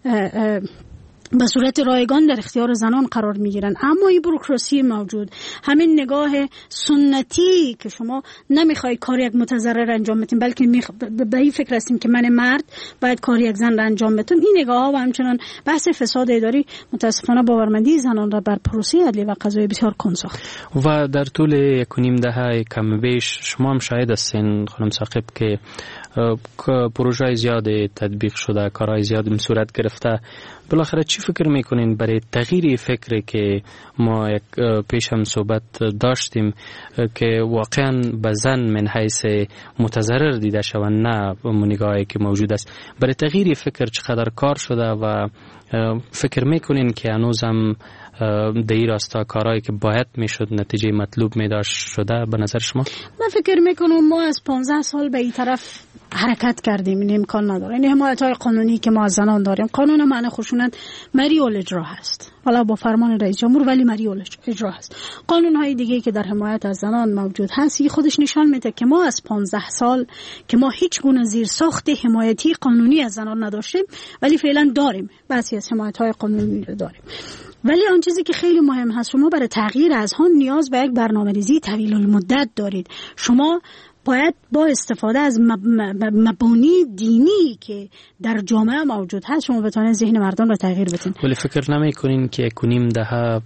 به صورت رایگان در اختیار زنان قرار میگیرن، اما این بروکراسی موجود، همین نگاه سنتی که شما نمیخوای کار یک متضرر انجام بدین بلکه به این فکر هستیم که من مرد باید کار یک زن را انجام بدم، این نگاه ها و همچنان بحث فساد اداری متاسفانه باورمندی زنان را بر پروسه عدلی و قضایی بسیار کند ساخت. و در طول 1.5 دهه کم بیش شما هم شاهد هستین خانم ثاقب که پروژه زیاد تطبیق شده، کارهای زیاد صورت گرفته. بالاخره چی فکر میکنین برای تغییر فکری که ما یک پیش هم صحبت داشتیم که واقعا به زن من حیث متضرر دیده شود نه نگاهی که موجود است، برای تغییر فکر چقدر کار شده و فکر میکنین که هنوزم در این راستا کارهایی که باید میشد نتیجه مطلوب میداشت شده به نظر شما؟ من فکر میکنم ما از 15 سال به این طرف حرکت کردیم، این امکان نداره. این حمایت‌های قانونی که ما از زنان داریم، قانون منع خشونت مری الاجرا هست، حالا با فرمان رئیس جمهور، ولی مری الاجرا هست. قانون‌های دیگه که در حمایت از زنان موجود هست، این خودش نشان میده که ما از 15 سال که ما هیچ گونه زیرساخت حمایتی قانونی از زنان نداشتیم، ولی فعلا داریم، بعضی از حمایت‌های قانونی داریم. ولی آن چیزی که خیلی مهم هست، شما برای تغییر از آن نیاز به یک برنامه‌ریزی طویل المدت دارید. شما باید با استفاده از مبانی دینی که در جامعه موجود هست شما بتونید ذهن مردم رو تغییر بدین. ولی فکر نمی‌کنین که 1.5 دهه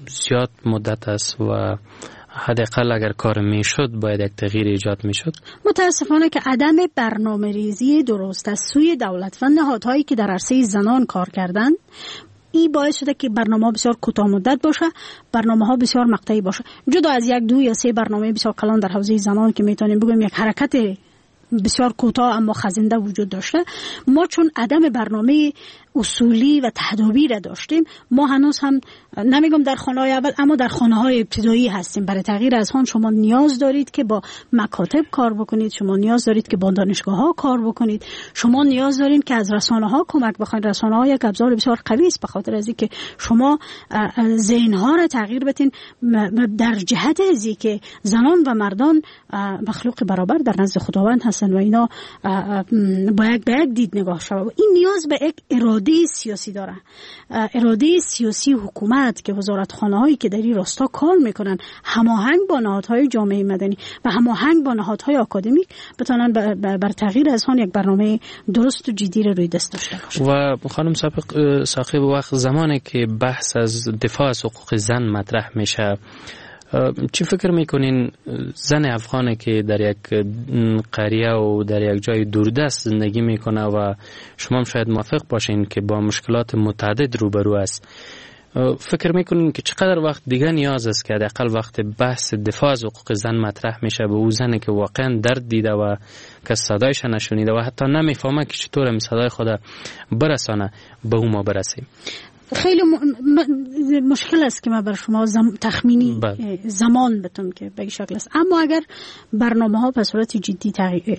زیاد مدت است و حداقل اگر کار میشد باید یک تغییر ایجاد میشد. متاسفانه که عدم برنامه‌ریزی درست از سوی دولت و نهادهایی که در عرصه زنان کار کردن این باعث شده که برنامه بسیار کوتاه مدت باشه، برنامه ها بسیار مقطعی باشه. جدا از 1 2 یا 3 برنامه بسیار کلان در حوزه زنان که میتونیم بگیم یک حرکت بسیار کوتاه اما خزنده وجود داشته، ما چون عدم برنامه اصولی و تدابیر را داشتیم، ما هنوز هم نمیگم در خانه‌های اول اما در خانه‌های ابتدایی هستیم. برای تغییر از آن شما نیاز دارید که با مکاتب کار بکنید، شما نیاز دارید که با دانشگاه‌ها کار بکنید، شما نیاز دارید که از رسانه‌ها کمک بخواید. رسانه‌ها یک ابزار بسیار قوی است به خاطر از اینکه شما ذهن‌ها را تغییر بدین در جهت از اینکه زنان و مردان مخلوق برابر در نزد خداوند هستند و اینا باید به یک دید نگاه شود. این نیاز به یک اراده سیاسی داره، اراده سیاسی حکومت که وزارتخانه‌هایی که در این راستا کار میکنن هماهنگ با نهادهای جامعه مدنی و هماهنگ با نهادهای آکادمیک بتونن بر تغییر از آن یک برنامه درست و جدی روی دست داشته باشن. و خانم صاحب وقت زمانی که بحث از دفاع از حقوق زن مطرح میشه، چی فکر میکنین زن افغانی که در یک قریه و در یک جای دوردست زندگی میکنه و شما هم شاید موافق باشین که با مشکلات متعدد روبرو است، فکر میکنین که چقدر وقت دیگه نیاز است که حداقل وقت بحث دفاع از حقوق زن مطرح میشه به او زنی که واقعا درد دیده و که صدایش نشنیده و حتی نمیفهمه که چطور این صدای خود برسانه به او ما برسیم؟ خیلی مشکل است که ما بر شما تخمینی زمان بتونم که به این شکل است، اما اگر برنامه ها به صورت جدی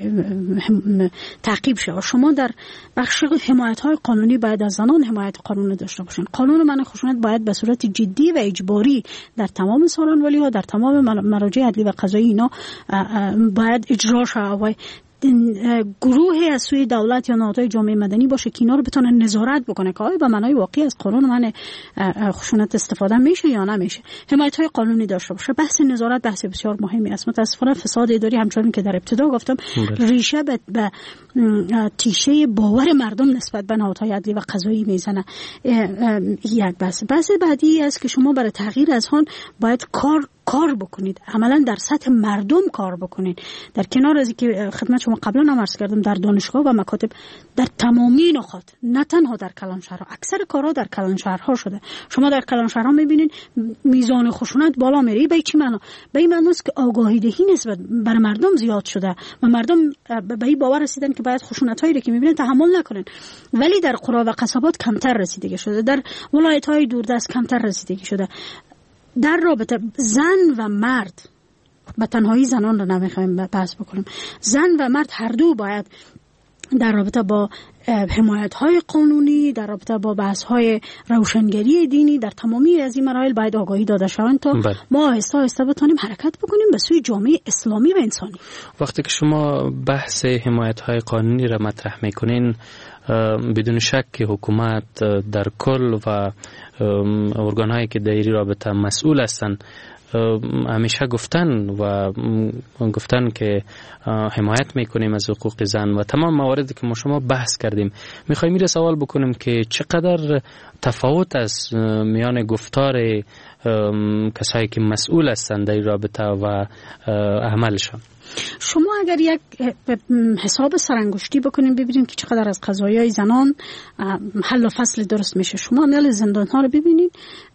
تعقیب شود، شما در بخش حمایت های قانونی باید از زنان حمایت قانونی داشته باشین. قانون منع خشونت باید به صورت جدی و اجباری در تمام سالن‌ولی ها، در تمام مراجع عدلی و قضایی اینا باید اجرا شود. گروه از سوی دولت یا نهادهای جامعه مدنی باشه که اینا رو بتونن نظارت بکنه که آیا به معنای واقعی از قانون منع خشونت استفاده میشه یا نمیشه. حمایت‌های قانونی داشته باشه. بحث نظارت بحث بسیار مهمی است. متاسفانه فساد اداری همچنان که در ابتدا گفتم ریشه به تیشه باور مردم نسبت به نهادهای عدلی و قضایی میزنه. یک بحث بعدی است که شما برای تغییر از آن باید کار بکنید، عملا در سطح مردم کار بکنید. در کنار از اینکه خدمت شما قبلا هم عرض کردم در دانشگاه و مکاتب در تمامی نقاط، نه تنها در کلانشهرها، اکثر کارها در کلانشهرها شده. شما در کلانشهرها میبینید میزان خشونت بالا میره. به چی معنا؟ به این معنی است که آگاهی دهی نسبت بر مردم زیاد شده و مردم به این باور رسیدن که باید خشونتایی رو که میبینن تحمل نکنن. ولی در قرا و قصبات کمتر رسیدگی شده، در ولایت‌های دوردست کمتر رسیدگی شده. در رابطه زن و مرد، به تنهایی زنان رو نمیخوایم بحث بکنیم، زن و مرد هر دو باید در رابطه با حمایت‌های قانونی، در رابطه با بحث‌های روشنگری دینی، در تمامی از این مراحل باید آگاهی داده شوند تا ما آهسته آهسته بتونیم حرکت بکنیم به سوی جامعه اسلامی و انسانی. وقتی که شما بحث حمایت‌های قانونی را مطرح می‌کنین، بدون شک که حکومت در کل و ارگان‌هایی که در این رابطه مسئول هستند همیشه گفتن که حمایت میکنیم از حقوق زن و تمام مواردی که ما شما بحث کردیم. میخوایم این سوال بکنیم که چقدر تفاوت است میان گفتار کسایی که مسئول هستند در این رابطه و عملشان. شما اگر یک حساب سرانگشتی بکنیم ببینید که چقدر از قضایای زنان حل و فصل درست میشه. شما عمل زندان ها رو ببینید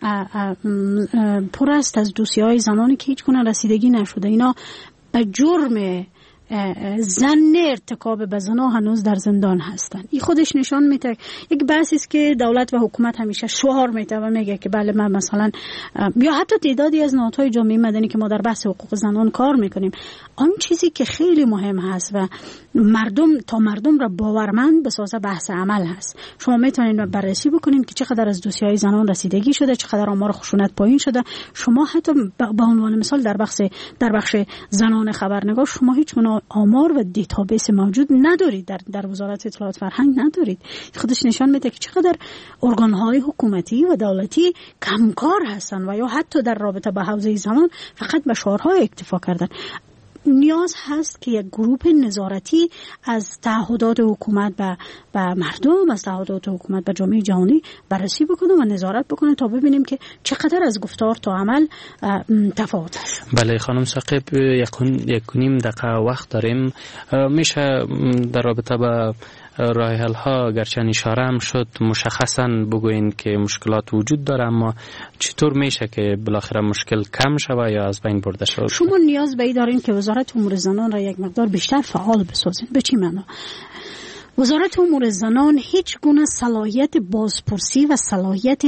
پر است از دوسیه‌های زنانی که هیچ گونه رسیدگی نشده. اینا به جرم زن ارتکاب به زنا هنوز در زندان هستن. این خودش نشان میده یک بحثی است که دولت و حکومت همیشه شعار میده و میگه که بله ما مثلا یا حتی تعدادی از نهادهای جامعه مدنی که ما در بحث حقوق زنان کار میکنیم، آن چیزی که خیلی مهم هست و مردم را باورمند بسازه بحث عمل هست. شما میتونید بررسی بکنید که چقدر از دوسیه‌های زنان رسیدگی شده، چقدر آمار خشونت پایین شده. شما حتی به عنوان مثال در بخش زنان خبرنگار شما هیچ گونه آمار و دیتابیس موجود ندارید، در وزارت اطلاعات فرهنگ ندارید. خودش نشان میده که چقدر ارگان‌های حکومتی و دولتی کمکار هستن و یا حتی در رابطه با حوزه زنان فقط به شعارها اکتفا کردن. نیاز هست که یک گروه نظارتی از تعهدات حکومت به مردم، از تعهدات حکومت به جامعه جهانی بررسی بکنه و نظارت بکنه تا ببینیم که چقدر از گفتار تا عمل تفاوت است. بله خانم ثاقب، یک نیم دقیقه وقت داریم. میشه در رابطه با راه حل ها گرچه اشاره هم شد مشخصا بگوین که مشکلات وجود داره، اما چطور میشه که بالاخره مشکل کم شود یا از بین برده شود؟ شما نیاز به این دارین که وزارت امور زنان را یک مقدار بیشتر فعال بسازین. به چی معنا؟ وزارت امور زنان هیچ گونه صلاحیت بازپرسی و صلاحیت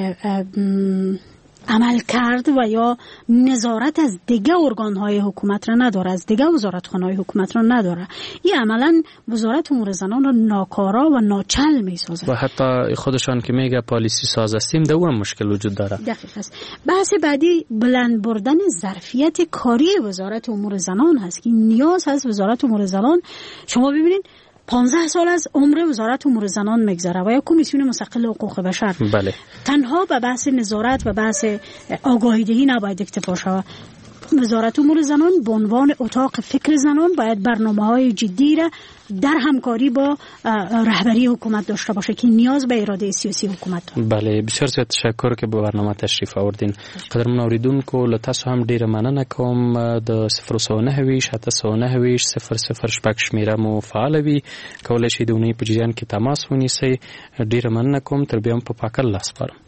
عمل کرد و یا نظارت از دیگه ارگان‌های حکومت را نداره، از دیگه وزارتخانه‌های حکومت را نداره. این عملاً وزارت امور زنان را ناکارا و ناچل می‌سازه و حتی خودشان که میگه پالیسی ساز هستیم ده هم مشکل وجود داره. دقیق است. بحث بعدی بلند بردن ظرفیت کاری وزارت امور زنان هست که نیاز هست وزارت امور زنان. شما ببینید 15 سال از عمر وزارت امور زنان میگذره و یا کمیسیون مستقل حقوق بشر. بله. تنها به بحث نظارت و بحث آگاهی دهی نباید اکتفا شود. وزارت امور زنان به عنوان اتاق فکر زنان باید برنامه‌های جدی را در همکاری با رهبری حکومت داشته باشه که نیاز به اراده سیاسی حکومت داره. بله بسیار زیاد تشکر که به برنامه تشریف آوردین. قدرمن اوریدونکو له تاسو هم ډیره مننه کوم. د 009 00 شپږ شمیره مو فعال وي، کولای شئ د اونۍ په جریان کې تماس ونیسئ. ډیره مننه کوم. تر بیا هم په پاک الله سپارم.